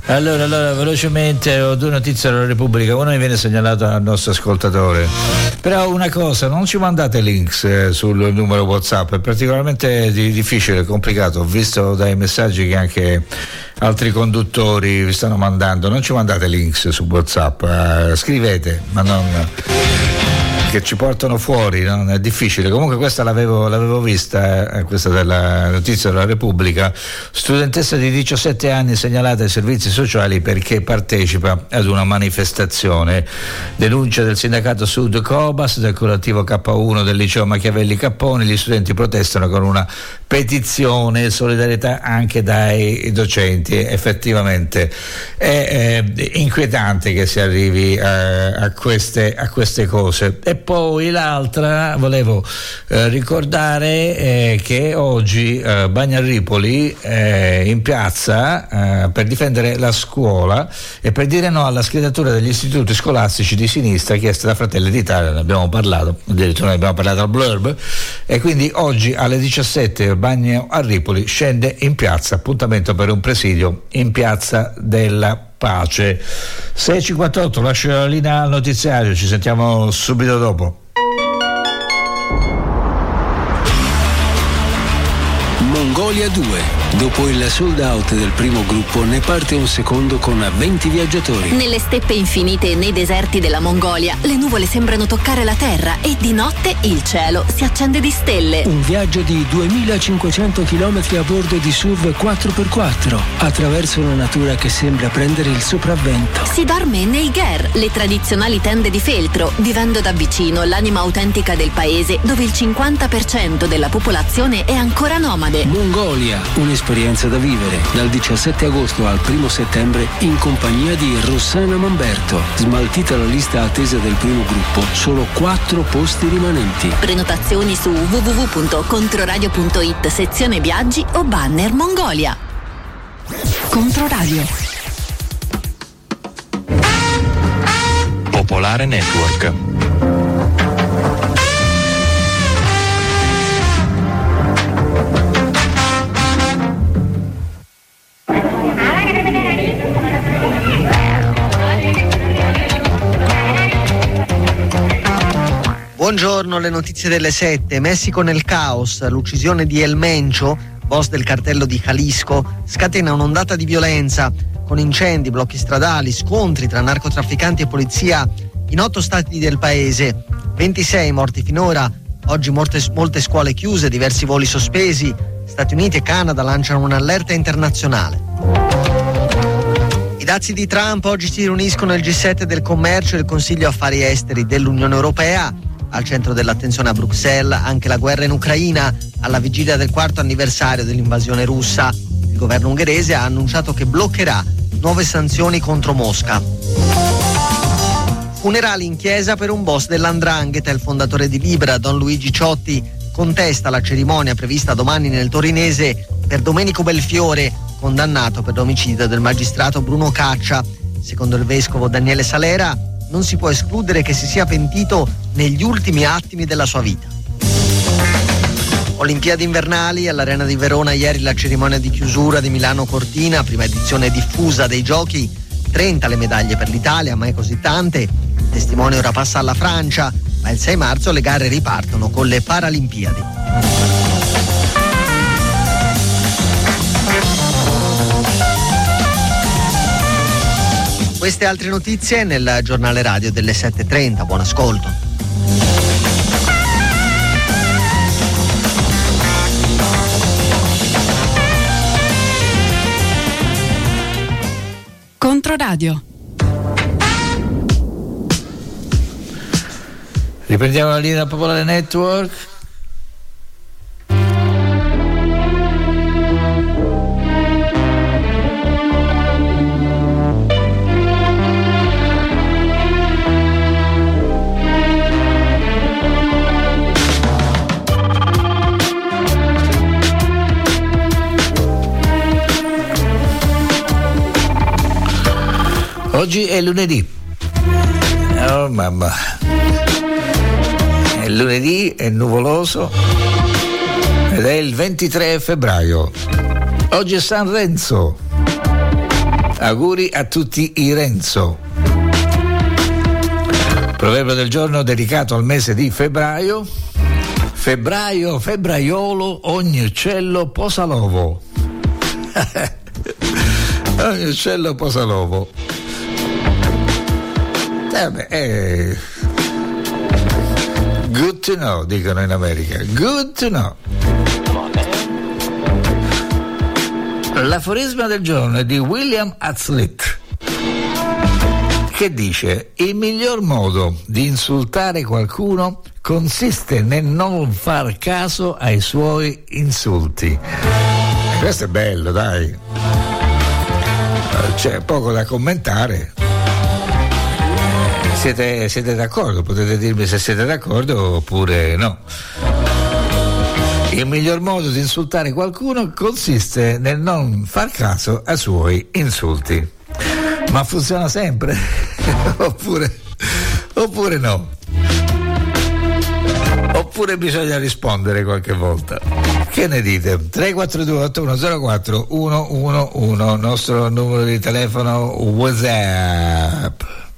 Allora, allora, velocemente ho due notizie della Repubblica, una mi viene segnalata al nostro ascoltatore. Però una cosa, non ci mandate links eh, sul numero WhatsApp, è particolarmente di, difficile, complicato. Ho visto dai messaggi che anche altri conduttori vi stanno mandando. Non ci mandate links su WhatsApp, eh, scrivete, ma non che ci portano fuori, no? È difficile. Comunque questa l'avevo, l'avevo vista, eh, questa della notizia della Repubblica. Studentessa di diciassette anni segnalata ai servizi sociali perché partecipa ad una manifestazione. Denuncia del sindacato Sud Cobas, del collettivo K uno del liceo Machiavelli Capponi. Gli studenti protestano con una petizione, solidarietà anche dai docenti. Effettivamente è eh, inquietante che si arrivi a, a, queste, a queste cose. E poi l'altra, volevo eh, ricordare eh, che oggi eh, Bagnaripoli eh, in piazza eh, per difendere la scuola e per dire no alla schedatura degli istituti scolastici di sinistra chiesta da Fratelli d'Italia. Ne abbiamo parlato, addirittura ne abbiamo parlato al blurb, e quindi oggi alle diciassette Bagno a Ripoli scende in piazza, appuntamento per un presidio in piazza della Pace. sei e cinquantotto, lascio la linea al notiziario, ci sentiamo subito dopo. Mongolia due. Dopo il sold out del primo gruppo ne parte un secondo con venti viaggiatori. Nelle steppe infinite e nei deserti della Mongolia le nuvole sembrano toccare la terra e di notte il cielo si accende di stelle. Un viaggio di duemilacinquecento chilometri a bordo di S U V quattro per quattro attraverso una natura che sembra prendere il sopravvento. Si dorme nei ger, le tradizionali tende di feltro, vivendo da vicino l'anima autentica del paese dove il cinquanta per cento della popolazione è ancora nomade. Mongolia, un'esperienza da vivere dal diciassette agosto al primo settembre in compagnia di Rossana Mamberto. Smaltita la lista attesa del primo gruppo, solo quattro posti rimanenti. Prenotazioni su w w w punto controradio punto i t sezione viaggi o banner Mongolia. Controradio. Popolare Network. Buongiorno, le notizie delle sette. Messico nel caos, l'uccisione di El Mencho, boss del cartello di Jalisco, scatena un'ondata di violenza con incendi, blocchi stradali, scontri tra narcotrafficanti e polizia in otto stati del paese. ventisei morti finora, oggi molte, molte scuole chiuse, diversi voli sospesi. Stati Uniti e Canada lanciano un'allerta internazionale. I dazi di Trump oggi si riuniscono il G sette del commercio e il Consiglio Affari Esteri dell'Unione Europea. Al centro dell'attenzione a Bruxelles anche la guerra in Ucraina, alla vigilia del quarto anniversario dell'invasione russa. Il governo ungherese ha annunciato che bloccherà nuove sanzioni contro Mosca. Funerali in chiesa per un boss dell'Andrangheta. Il fondatore di Libera, Don Luigi Ciotti, contesta la cerimonia prevista domani nel torinese per Domenico Belfiore, condannato per l'omicidio del magistrato Bruno Caccia. Secondo il vescovo Daniele Salera, non si può escludere che si sia pentito negli ultimi attimi della sua vita. Olimpiadi invernali, all'Arena di Verona ieri la cerimonia di chiusura di Milano Cortina, prima edizione diffusa dei giochi. trenta le medaglie per l'Italia, mai così tante. Il testimone ora passa alla Francia, ma il sei marzo le gare ripartono con le Paralimpiadi. Queste altre notizie nel giornale radio delle sette e trenta. Buon ascolto. Controradio. Riprendiamo la linea Popolare Network. Oggi è lunedì. Oh mamma. È lunedì, è nuvoloso ed è il ventitré febbraio. Oggi è San Renzo. Auguri a tutti i Renzo. Proverbio del giorno dedicato al mese di febbraio. Febbraio, febbraiolo, ogni uccello posa l'ovo. Ogni uccello posa l'ovo. Eh, vabbè, eh. Good to know, dicono in America. Good to know. L'aforisma del giorno è di William Hazlitt, che dice: il miglior modo di insultare qualcuno consiste nel non far caso ai suoi insulti. Questo è bello, dai. C'è poco da commentare. Siete, siete d'accordo? Potete dirmi se siete d'accordo oppure no. Il miglior modo di insultare qualcuno consiste nel non far caso ai suoi insulti. Ma funziona sempre? oppure, oppure no? Oppure bisogna rispondere qualche volta? Che ne dite? tre quattro due otto uno zero quattro uno uno uno, nostro numero di telefono WhatsApp.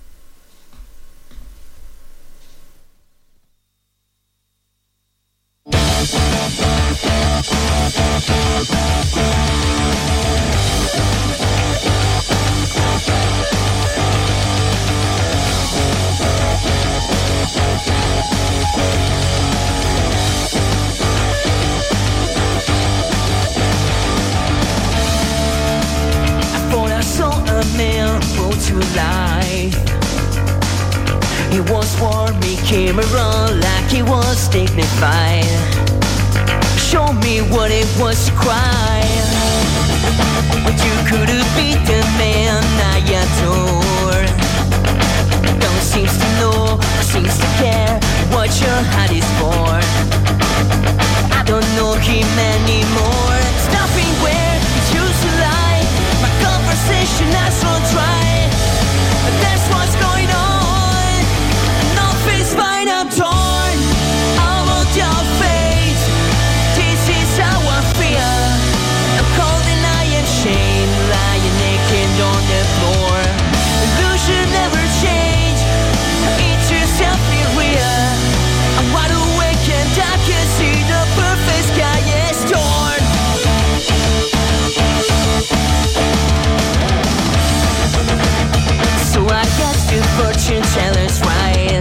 He was warm, he came around like he was dignified. Show me what it was to cry. But you couldn't beat the man I adore. Don't seems to know, seems to care what your heart is for. I don't know him anymore. It's nothing where it used to lie. My conversation has run dry. But that's what's going on. Nothing's fine, I'm torn. I want your fate. This is how I feel. I'm cold and I am shame. Lying naked on the floor. Illusion never change. It's yourself be real. I'm wide awake and I can see the perfect sky is torn. So I guess the fortune teller's right.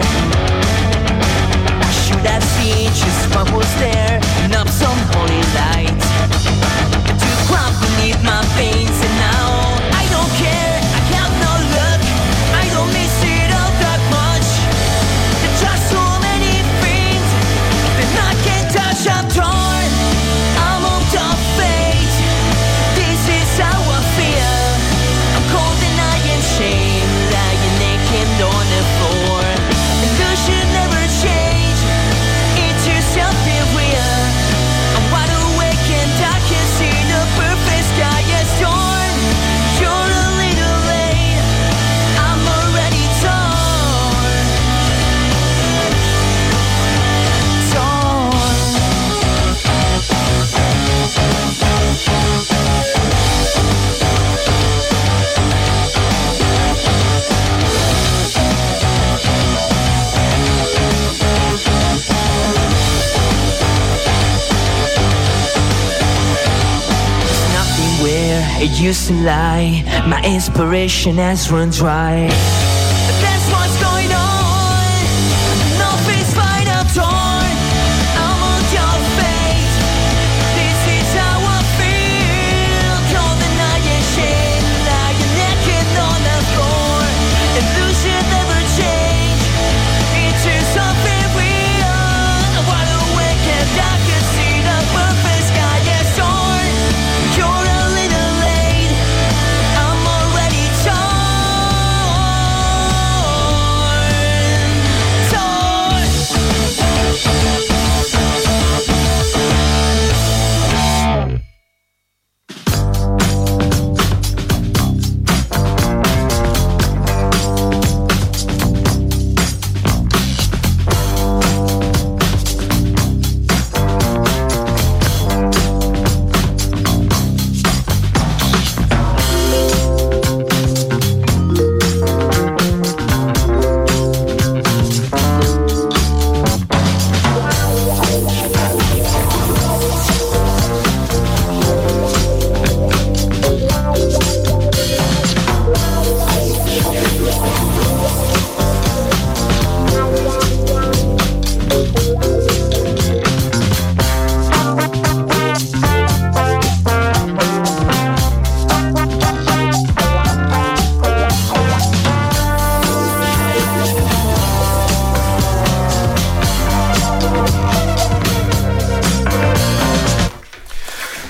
I should have seen just what was there, not some holy light. To crawl beneath my veins and now I don't care, I have no luck. I don't miss it all that much. There's just so many things that I can't touch, I'm torn. I'm on top fate. This is how I feel. I'm cold and I am shame. On the floor, illusion never change. It's yourself be real. I'm wide awake and I can see the perfect sky is torn. You're a little late. I'm already torn. Torn. It used to lie, my inspiration has run dry. But that's what's going on. Nothing's fine, I'm torn. I'm on your fate. This is how I feel. Cold and I am shame. Lying naked on the floor. Illusion never change. It's just something real. I'm wide awake and I can see the perfect sky is torn. You're a little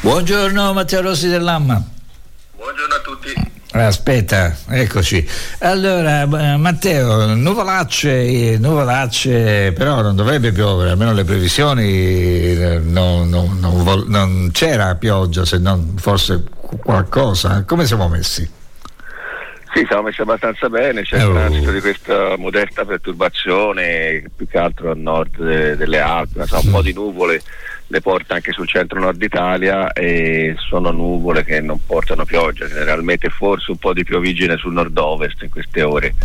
Buongiorno Matteo Rossi dell'Amma. Buongiorno a tutti. Aspetta, eccoci. Allora, Matteo, nuvolacce, nuvolacce, però non dovrebbe piovere, almeno le previsioni non, non, non, vol- non c'era pioggia, se non forse qualcosa. Come siamo messi? Sì, siamo messi abbastanza bene, c'è il oh. transito di questa modesta perturbazione, più che altro a nord de- delle Alpi, so, un mm. po' di nuvole le porta anche sul centro-nord Italia e sono nuvole che non portano pioggia, generalmente forse un po' di piovigine sul nord-ovest in queste ore,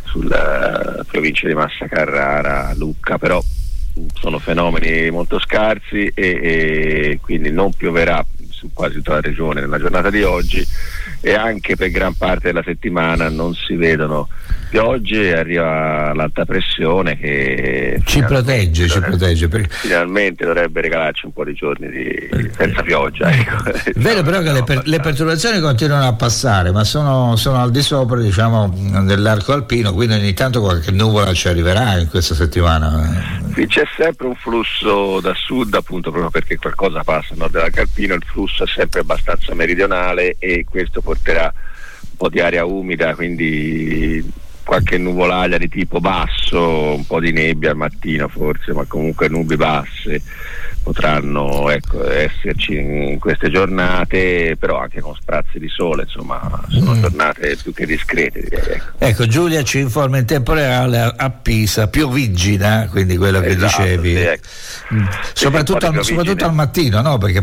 sulla provincia di Massa Carrara, Lucca, però sono fenomeni molto scarsi e, e quindi non pioverà su quasi tutta la regione nella giornata di oggi e anche per gran parte della settimana non si vedono piogge, arriva l'alta pressione che ci protegge, ci protegge perché... finalmente dovrebbe regalarci un po' di giorni di... senza pioggia, ecco. È vero però che le, per, le perturbazioni continuano a passare, ma sono, sono al di sopra, diciamo, dell'arco alpino, quindi ogni tanto qualche nuvola ci arriverà in questa settimana. Sì, c'è sempre un flusso da sud, appunto proprio perché qualcosa passa a nord dell'arco alpino, il flusso è sempre abbastanza meridionale e questo porterà un po' di aria umida, quindi qualche nuvolaglia di tipo basso, un po' di nebbia al mattino forse, ma comunque nubi basse potranno, ecco, esserci in queste giornate, però anche con sprazzi di sole, insomma sono mm. giornate più che discrete, direi. Ecco. Ecco, Giulia ci informa in tempo reale a, a Pisa, piovigina, quindi quello che esatto, dicevi, sì, ecco. mm. soprattutto, al, soprattutto al mattino, no? Perché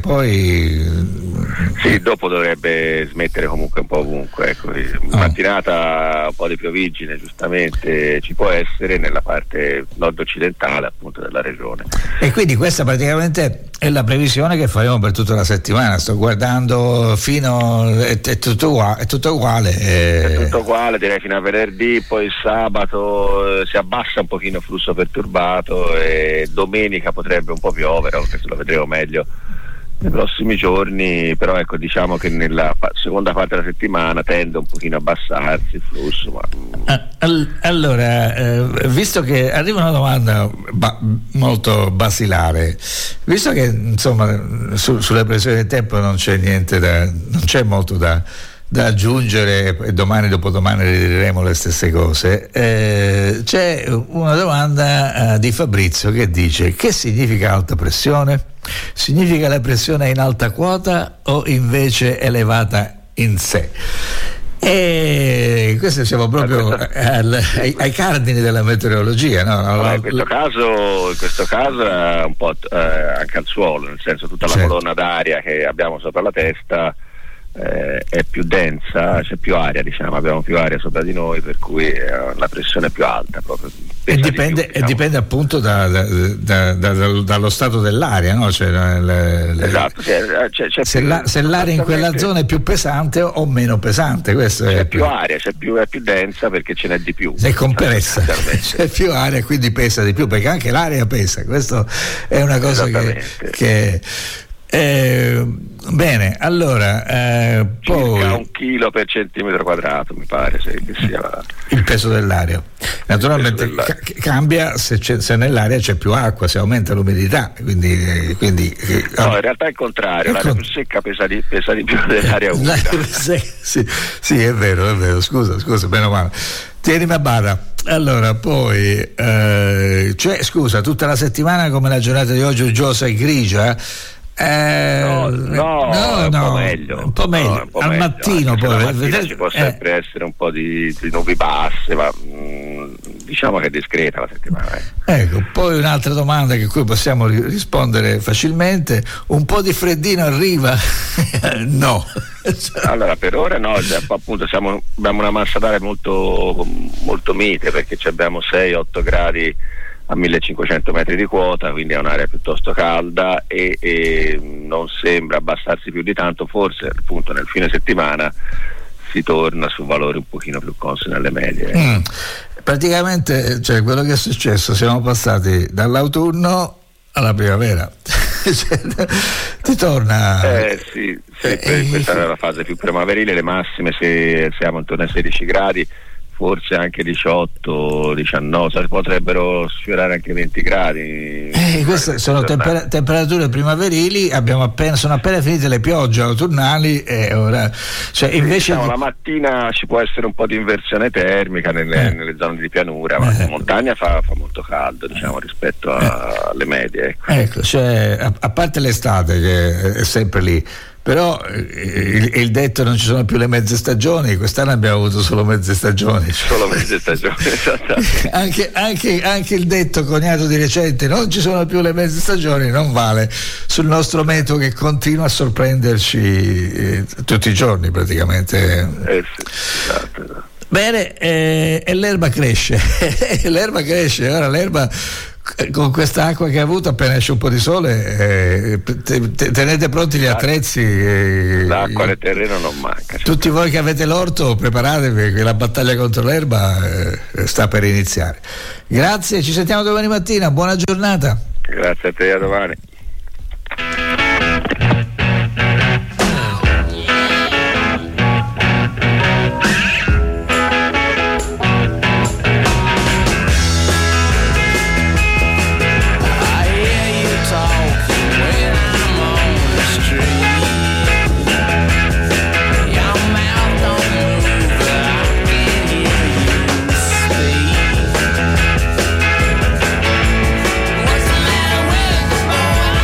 poi sì, dopo dovrebbe smettere comunque un po' ovunque, ecco. Oh. Mattinata un po' di piovigine giustamente ci può essere nella parte nord-occidentale appunto della regione. E quindi questa praticamente è la previsione che faremo per tutta la settimana. Sto guardando fino è, è tutto uguale, è tutto uguale è... è tutto uguale, direi fino a venerdì, poi il sabato eh, si abbassa un pochino il flusso perturbato e domenica potrebbe un po' piovere, anche se lo vedremo meglio nei prossimi giorni, però ecco, diciamo che nella pa- seconda parte della settimana tende un pochino a abbassarsi il flusso. Ma... Allora, eh, visto che arriva una domanda ba- molto basilare, visto che insomma su- sulle previsioni del tempo non c'è niente da, non c'è molto da da aggiungere e domani dopodomani ridiremo le stesse cose, eh, c'è una domanda eh, di Fabrizio che dice: che significa alta pressione? Significa la pressione in alta quota o invece elevata in sé? E questo siamo proprio al, ai, ai cardini della meteorologia, no? Allora, in questo caso in questo caso è un po' eh, anche al suolo, nel senso tutta la certo. colonna d'aria che abbiamo sopra la testa Eh, è più densa, c'è più aria, diciamo, abbiamo più aria sopra di noi, per cui eh, la pressione è più alta proprio. E dipende, più, diciamo. e dipende appunto da, da, da, da, da, dallo stato dell'aria, no? Cioè, le, le, esatto, c'è, c'è, c'è se, più, la, se l'aria in quella zona è più pesante o meno pesante, questo c'è è più aria, c'è più, è più densa perché ce n'è di più. È compressa, c'è più aria, quindi pesa di più, perché anche l'aria pesa, questo è una cosa che, che Eh, bene, allora eh, poi circa un chilo per centimetro quadrato mi pare se, che sia il peso dell'aria. Naturalmente peso dell'aria. Ca- cambia se, c'è, se nell'aria c'è più acqua, se aumenta l'umidità, quindi, quindi eh, no, in realtà è il contrario, l'aria con... più secca pesa di, pesa di più dell'aria umida. sì, sì, è vero, è vero, scusa, scusa, bene o male. Tienimi a bada. Allora, poi eh, cioè, scusa, tutta la settimana come la giornata di oggi uggiosa e grigia. Eh, no, no, no, un no, po' meglio, un po' meglio. No, un po' al meglio. mattino Anche poi vedete, ci può sempre eh. essere un po' di, di nubi basse, ma mh, diciamo che è discreta la settimana. Eh. Ecco, poi un'altra domanda che cui possiamo ri- rispondere facilmente: un po' di freddino arriva? No. Allora, per ora no, cioè, appunto siamo, abbiamo una massa d'aria molto, molto mite, perché abbiamo sei otto gradi a millecinquecento metri di quota, quindi è un'area piuttosto calda e, e non sembra abbassarsi più di tanto, forse appunto nel fine settimana si torna su valori un pochino più consoni alle medie. Mm. Praticamente, cioè, quello che è successo, siamo passati dall'autunno alla primavera. Ti torna eh sì, sì eh, questa è la fase più primaverile, le massime se siamo intorno ai sedici gradi forse anche diciotto, diciannove, potrebbero sfiorare anche venti gradi. Eh, queste sono temper- temperature primaverili, abbiamo appena, sono appena finite le piogge autunnali e ora, cioè, invece diciamo, la mattina ci può essere un po' di inversione termica nelle, eh. nelle zone di pianura, ma eh. in montagna fa, fa molto caldo, diciamo, rispetto a, eh. alle medie. Ecco, ecco cioè, a, a parte l'estate che è sempre lì, però il, il detto non ci sono più le mezze stagioni, quest'anno abbiamo avuto solo mezze stagioni, solo mezze stagioni, esattamente. anche, anche, anche il detto coniato di recente, non ci sono più le mezze stagioni, non vale sul nostro meteo che continua a sorprenderci eh, tutti i giorni praticamente. Eh sì, esatto, esatto. Bene, eh, e l'erba cresce l'erba cresce, ora l'erba con questa acqua che ha avuto, appena esce un po' di sole, eh, te, te, tenete pronti gli attrezzi. Eh, L'acqua nel terreno non manca. Tutti voi che avete l'orto, preparatevi che la battaglia contro l'erba eh, sta per iniziare. Grazie, ci sentiamo domani mattina, buona giornata. Grazie a te, a domani. What's the matter with the boy?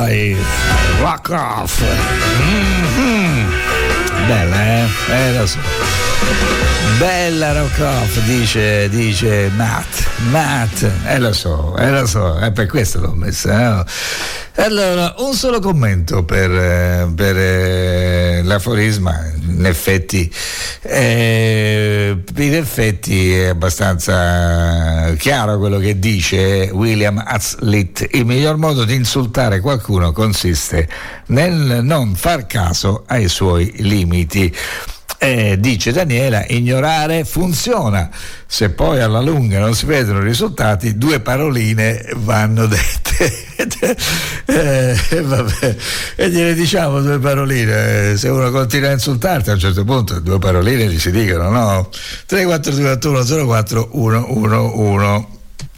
vai, rock off. Mm-hmm. Bella, eh? Eh, lo so. Bella rock off, dice, dice Matt, Matt, eh lo so, eh lo so, è per questo l'ho messa. No? Allora, un solo commento per, per eh, l'aforisma, in effetti, eh, in effetti è abbastanza chiaro quello che dice William Hazlitt: il miglior modo di insultare qualcuno consiste nel non far caso ai suoi limiti. Eh, dice Daniela, ignorare funziona, se poi alla lunga non si vedono risultati, due paroline vanno dette. eh, vabbè. E gliene diciamo due paroline, se uno continua a insultarti a un certo punto due paroline gli si dicono, no? tre quattro due otto uno zero quattro uno uno uno.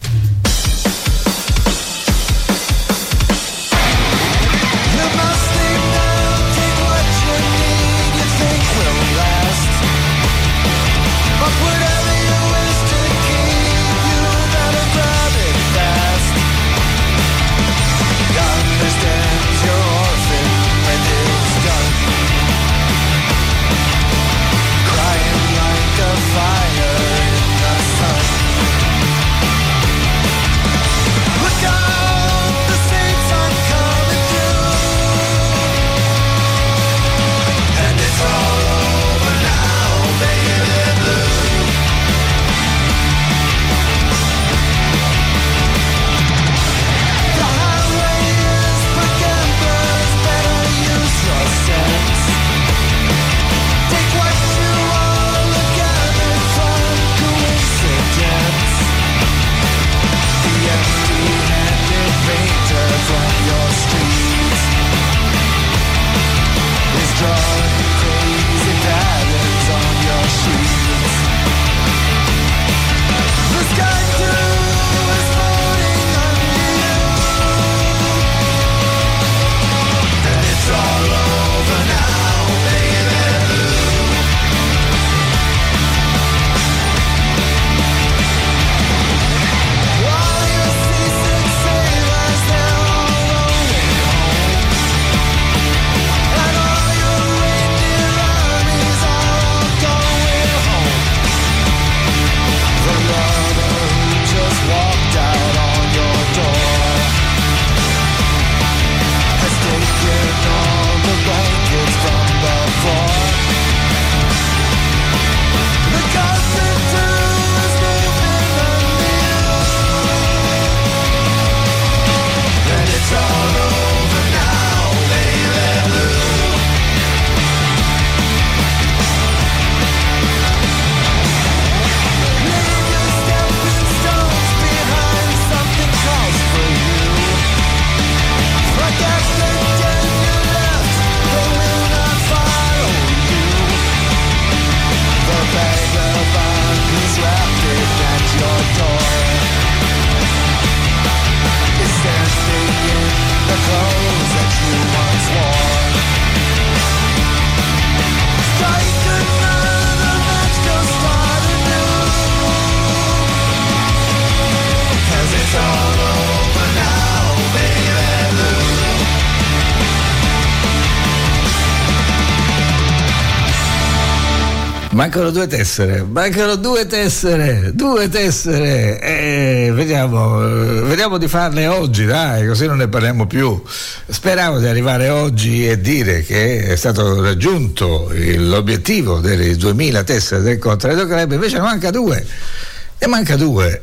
Mancano due tessere, mancano due tessere, due tessere. E vediamo, vediamo di farle oggi, dai, così non ne parliamo più. Speravo di arrivare oggi e dire che è stato raggiunto l'obiettivo delle duemila tessere del Contrario Club, invece ne manca due. Ne manca due.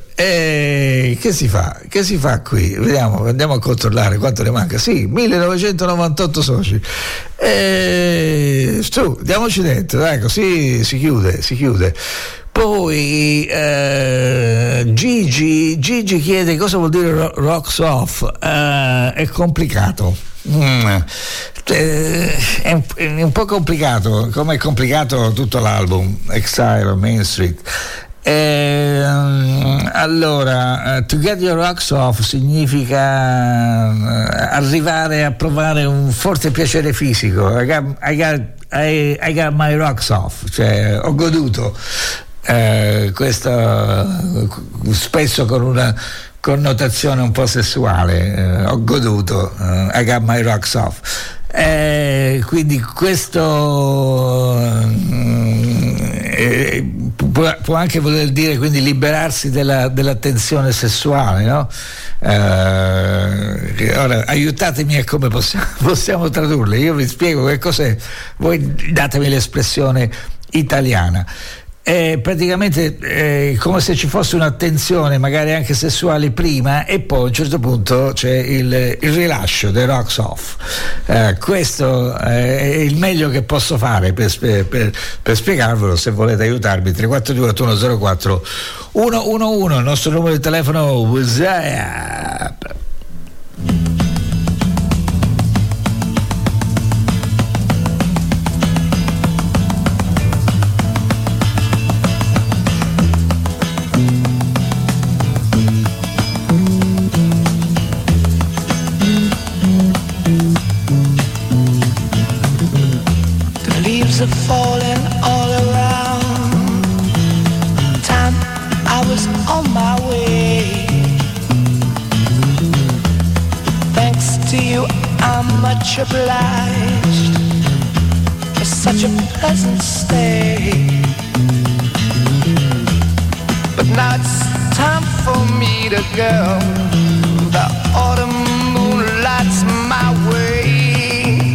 E che si fa? Che si fa qui? Vediamo, andiamo a controllare quanto ne manca. Sì, millenovecentonovantotto soci. E su, diamoci dentro, dai, così si chiude, si chiude. Poi eh, Gigi, Gigi chiede cosa vuol dire ro- rocks off. Uh, è complicato. Mm. Eh, è, un, è un po' complicato, come è complicato tutto l'album Exile on Main Street. Eh, allora, uh, to get your rocks off significa uh, arrivare a provare un forte piacere fisico. I got, I got, I, I got my rocks off, cioè ho goduto. Eh, questo spesso con una connotazione un po' sessuale, eh, ho goduto, eh, I got my rocks off. Eh, quindi questo eh, può, può anche voler dire quindi liberarsi della, dell'attenzione sessuale, no? Eh, ora aiutatemi a come possiamo, possiamo tradurle, io vi spiego che cos'è, voi datemi l'espressione italiana. È praticamente eh, come se ci fosse un'attenzione magari anche sessuale prima e poi a un certo punto c'è il, il rilascio dei rocks off. Eh, questo è il meglio che posso fare per, per, per spiegarvelo. Se volete aiutarmi, tre quattro due otto uno zero quattro uno uno uno, il nostro numero di telefono WhatsApp. Are falling all around. Time I was on my way. Thanks to you, I'm much obliged for such a pleasant stay. But now it's time for me to go. The autumn moon lights my way.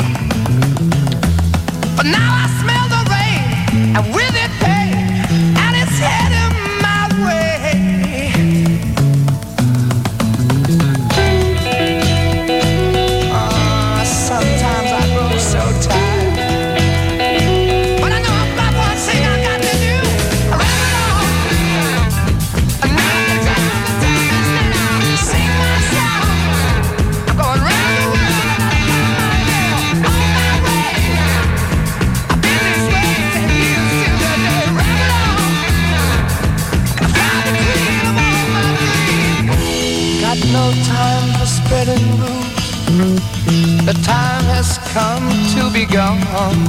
But now I smell the rain, and with it pain, and it's heading my way. Uh, sometimes I grow so tired, but I know I've got one thing I got to do. I run it on, and now the time, the time is now. Sing my song, I'm going round the world, on my way. Got no time for spreading rules. The time has come to be gone.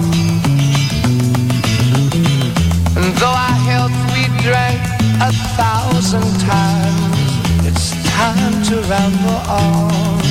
And though our health we drank a thousand times, it's time to ramble on.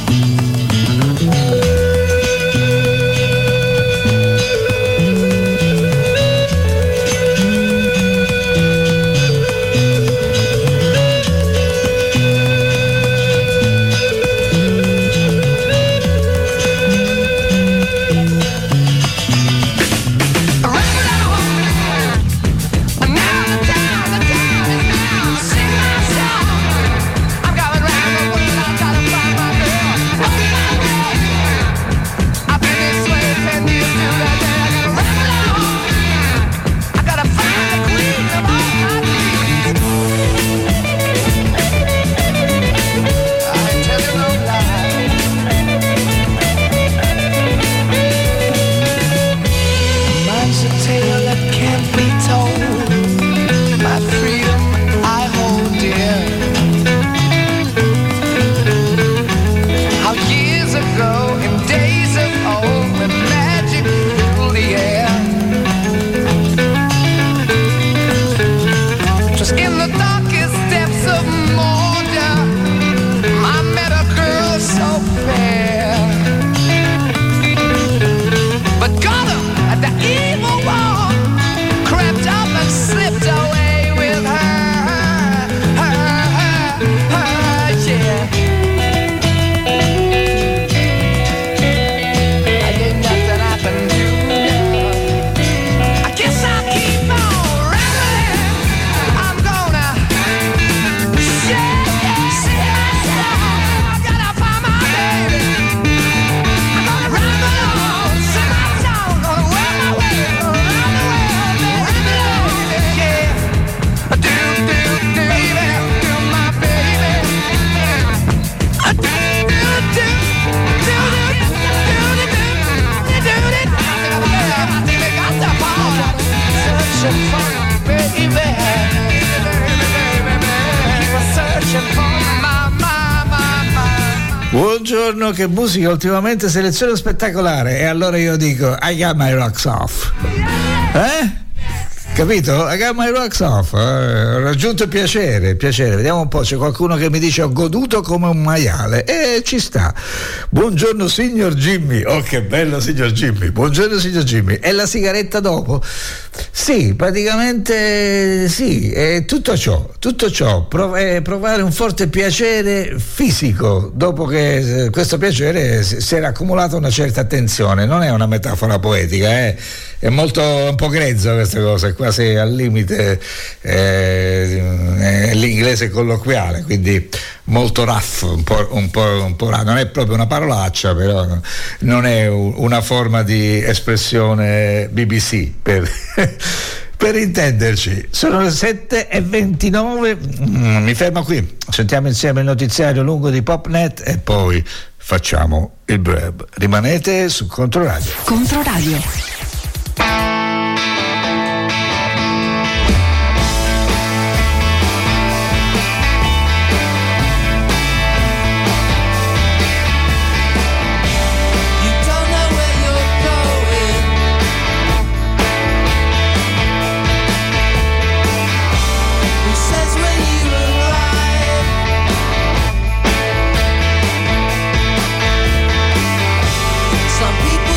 Buongiorno, che musica ultimamente, selezione spettacolare. E allora io dico I got my rocks off. Eh? capito? I got my rocks off, eh, ho raggiunto il piacere, il piacere. Vediamo un po', c'è qualcuno che mi dice ho goduto come un maiale e ci sta. Buongiorno signor Jimmy, oh che bello signor Jimmy, buongiorno signor Jimmy. E la sigaretta dopo? Sì, praticamente sì, è tutto ciò, tutto ciò, prov- è provare un forte piacere fisico dopo che eh, questo piacere si era accumulata una certa attenzione. Non è una metafora poetica, eh? È molto un po' grezzo questa cosa, è quasi al limite eh, l'inglese colloquiale, quindi molto rough, un po', un po', un po' rough. Non è proprio una parolaccia, però non è una forma di espressione B B C per, per intenderci. Sono le sette e ventinove, mm, mi fermo qui, sentiamo insieme il notiziario lungo di Popnet e poi facciamo il breve. Rimanete su Controradio. Controradio. Some people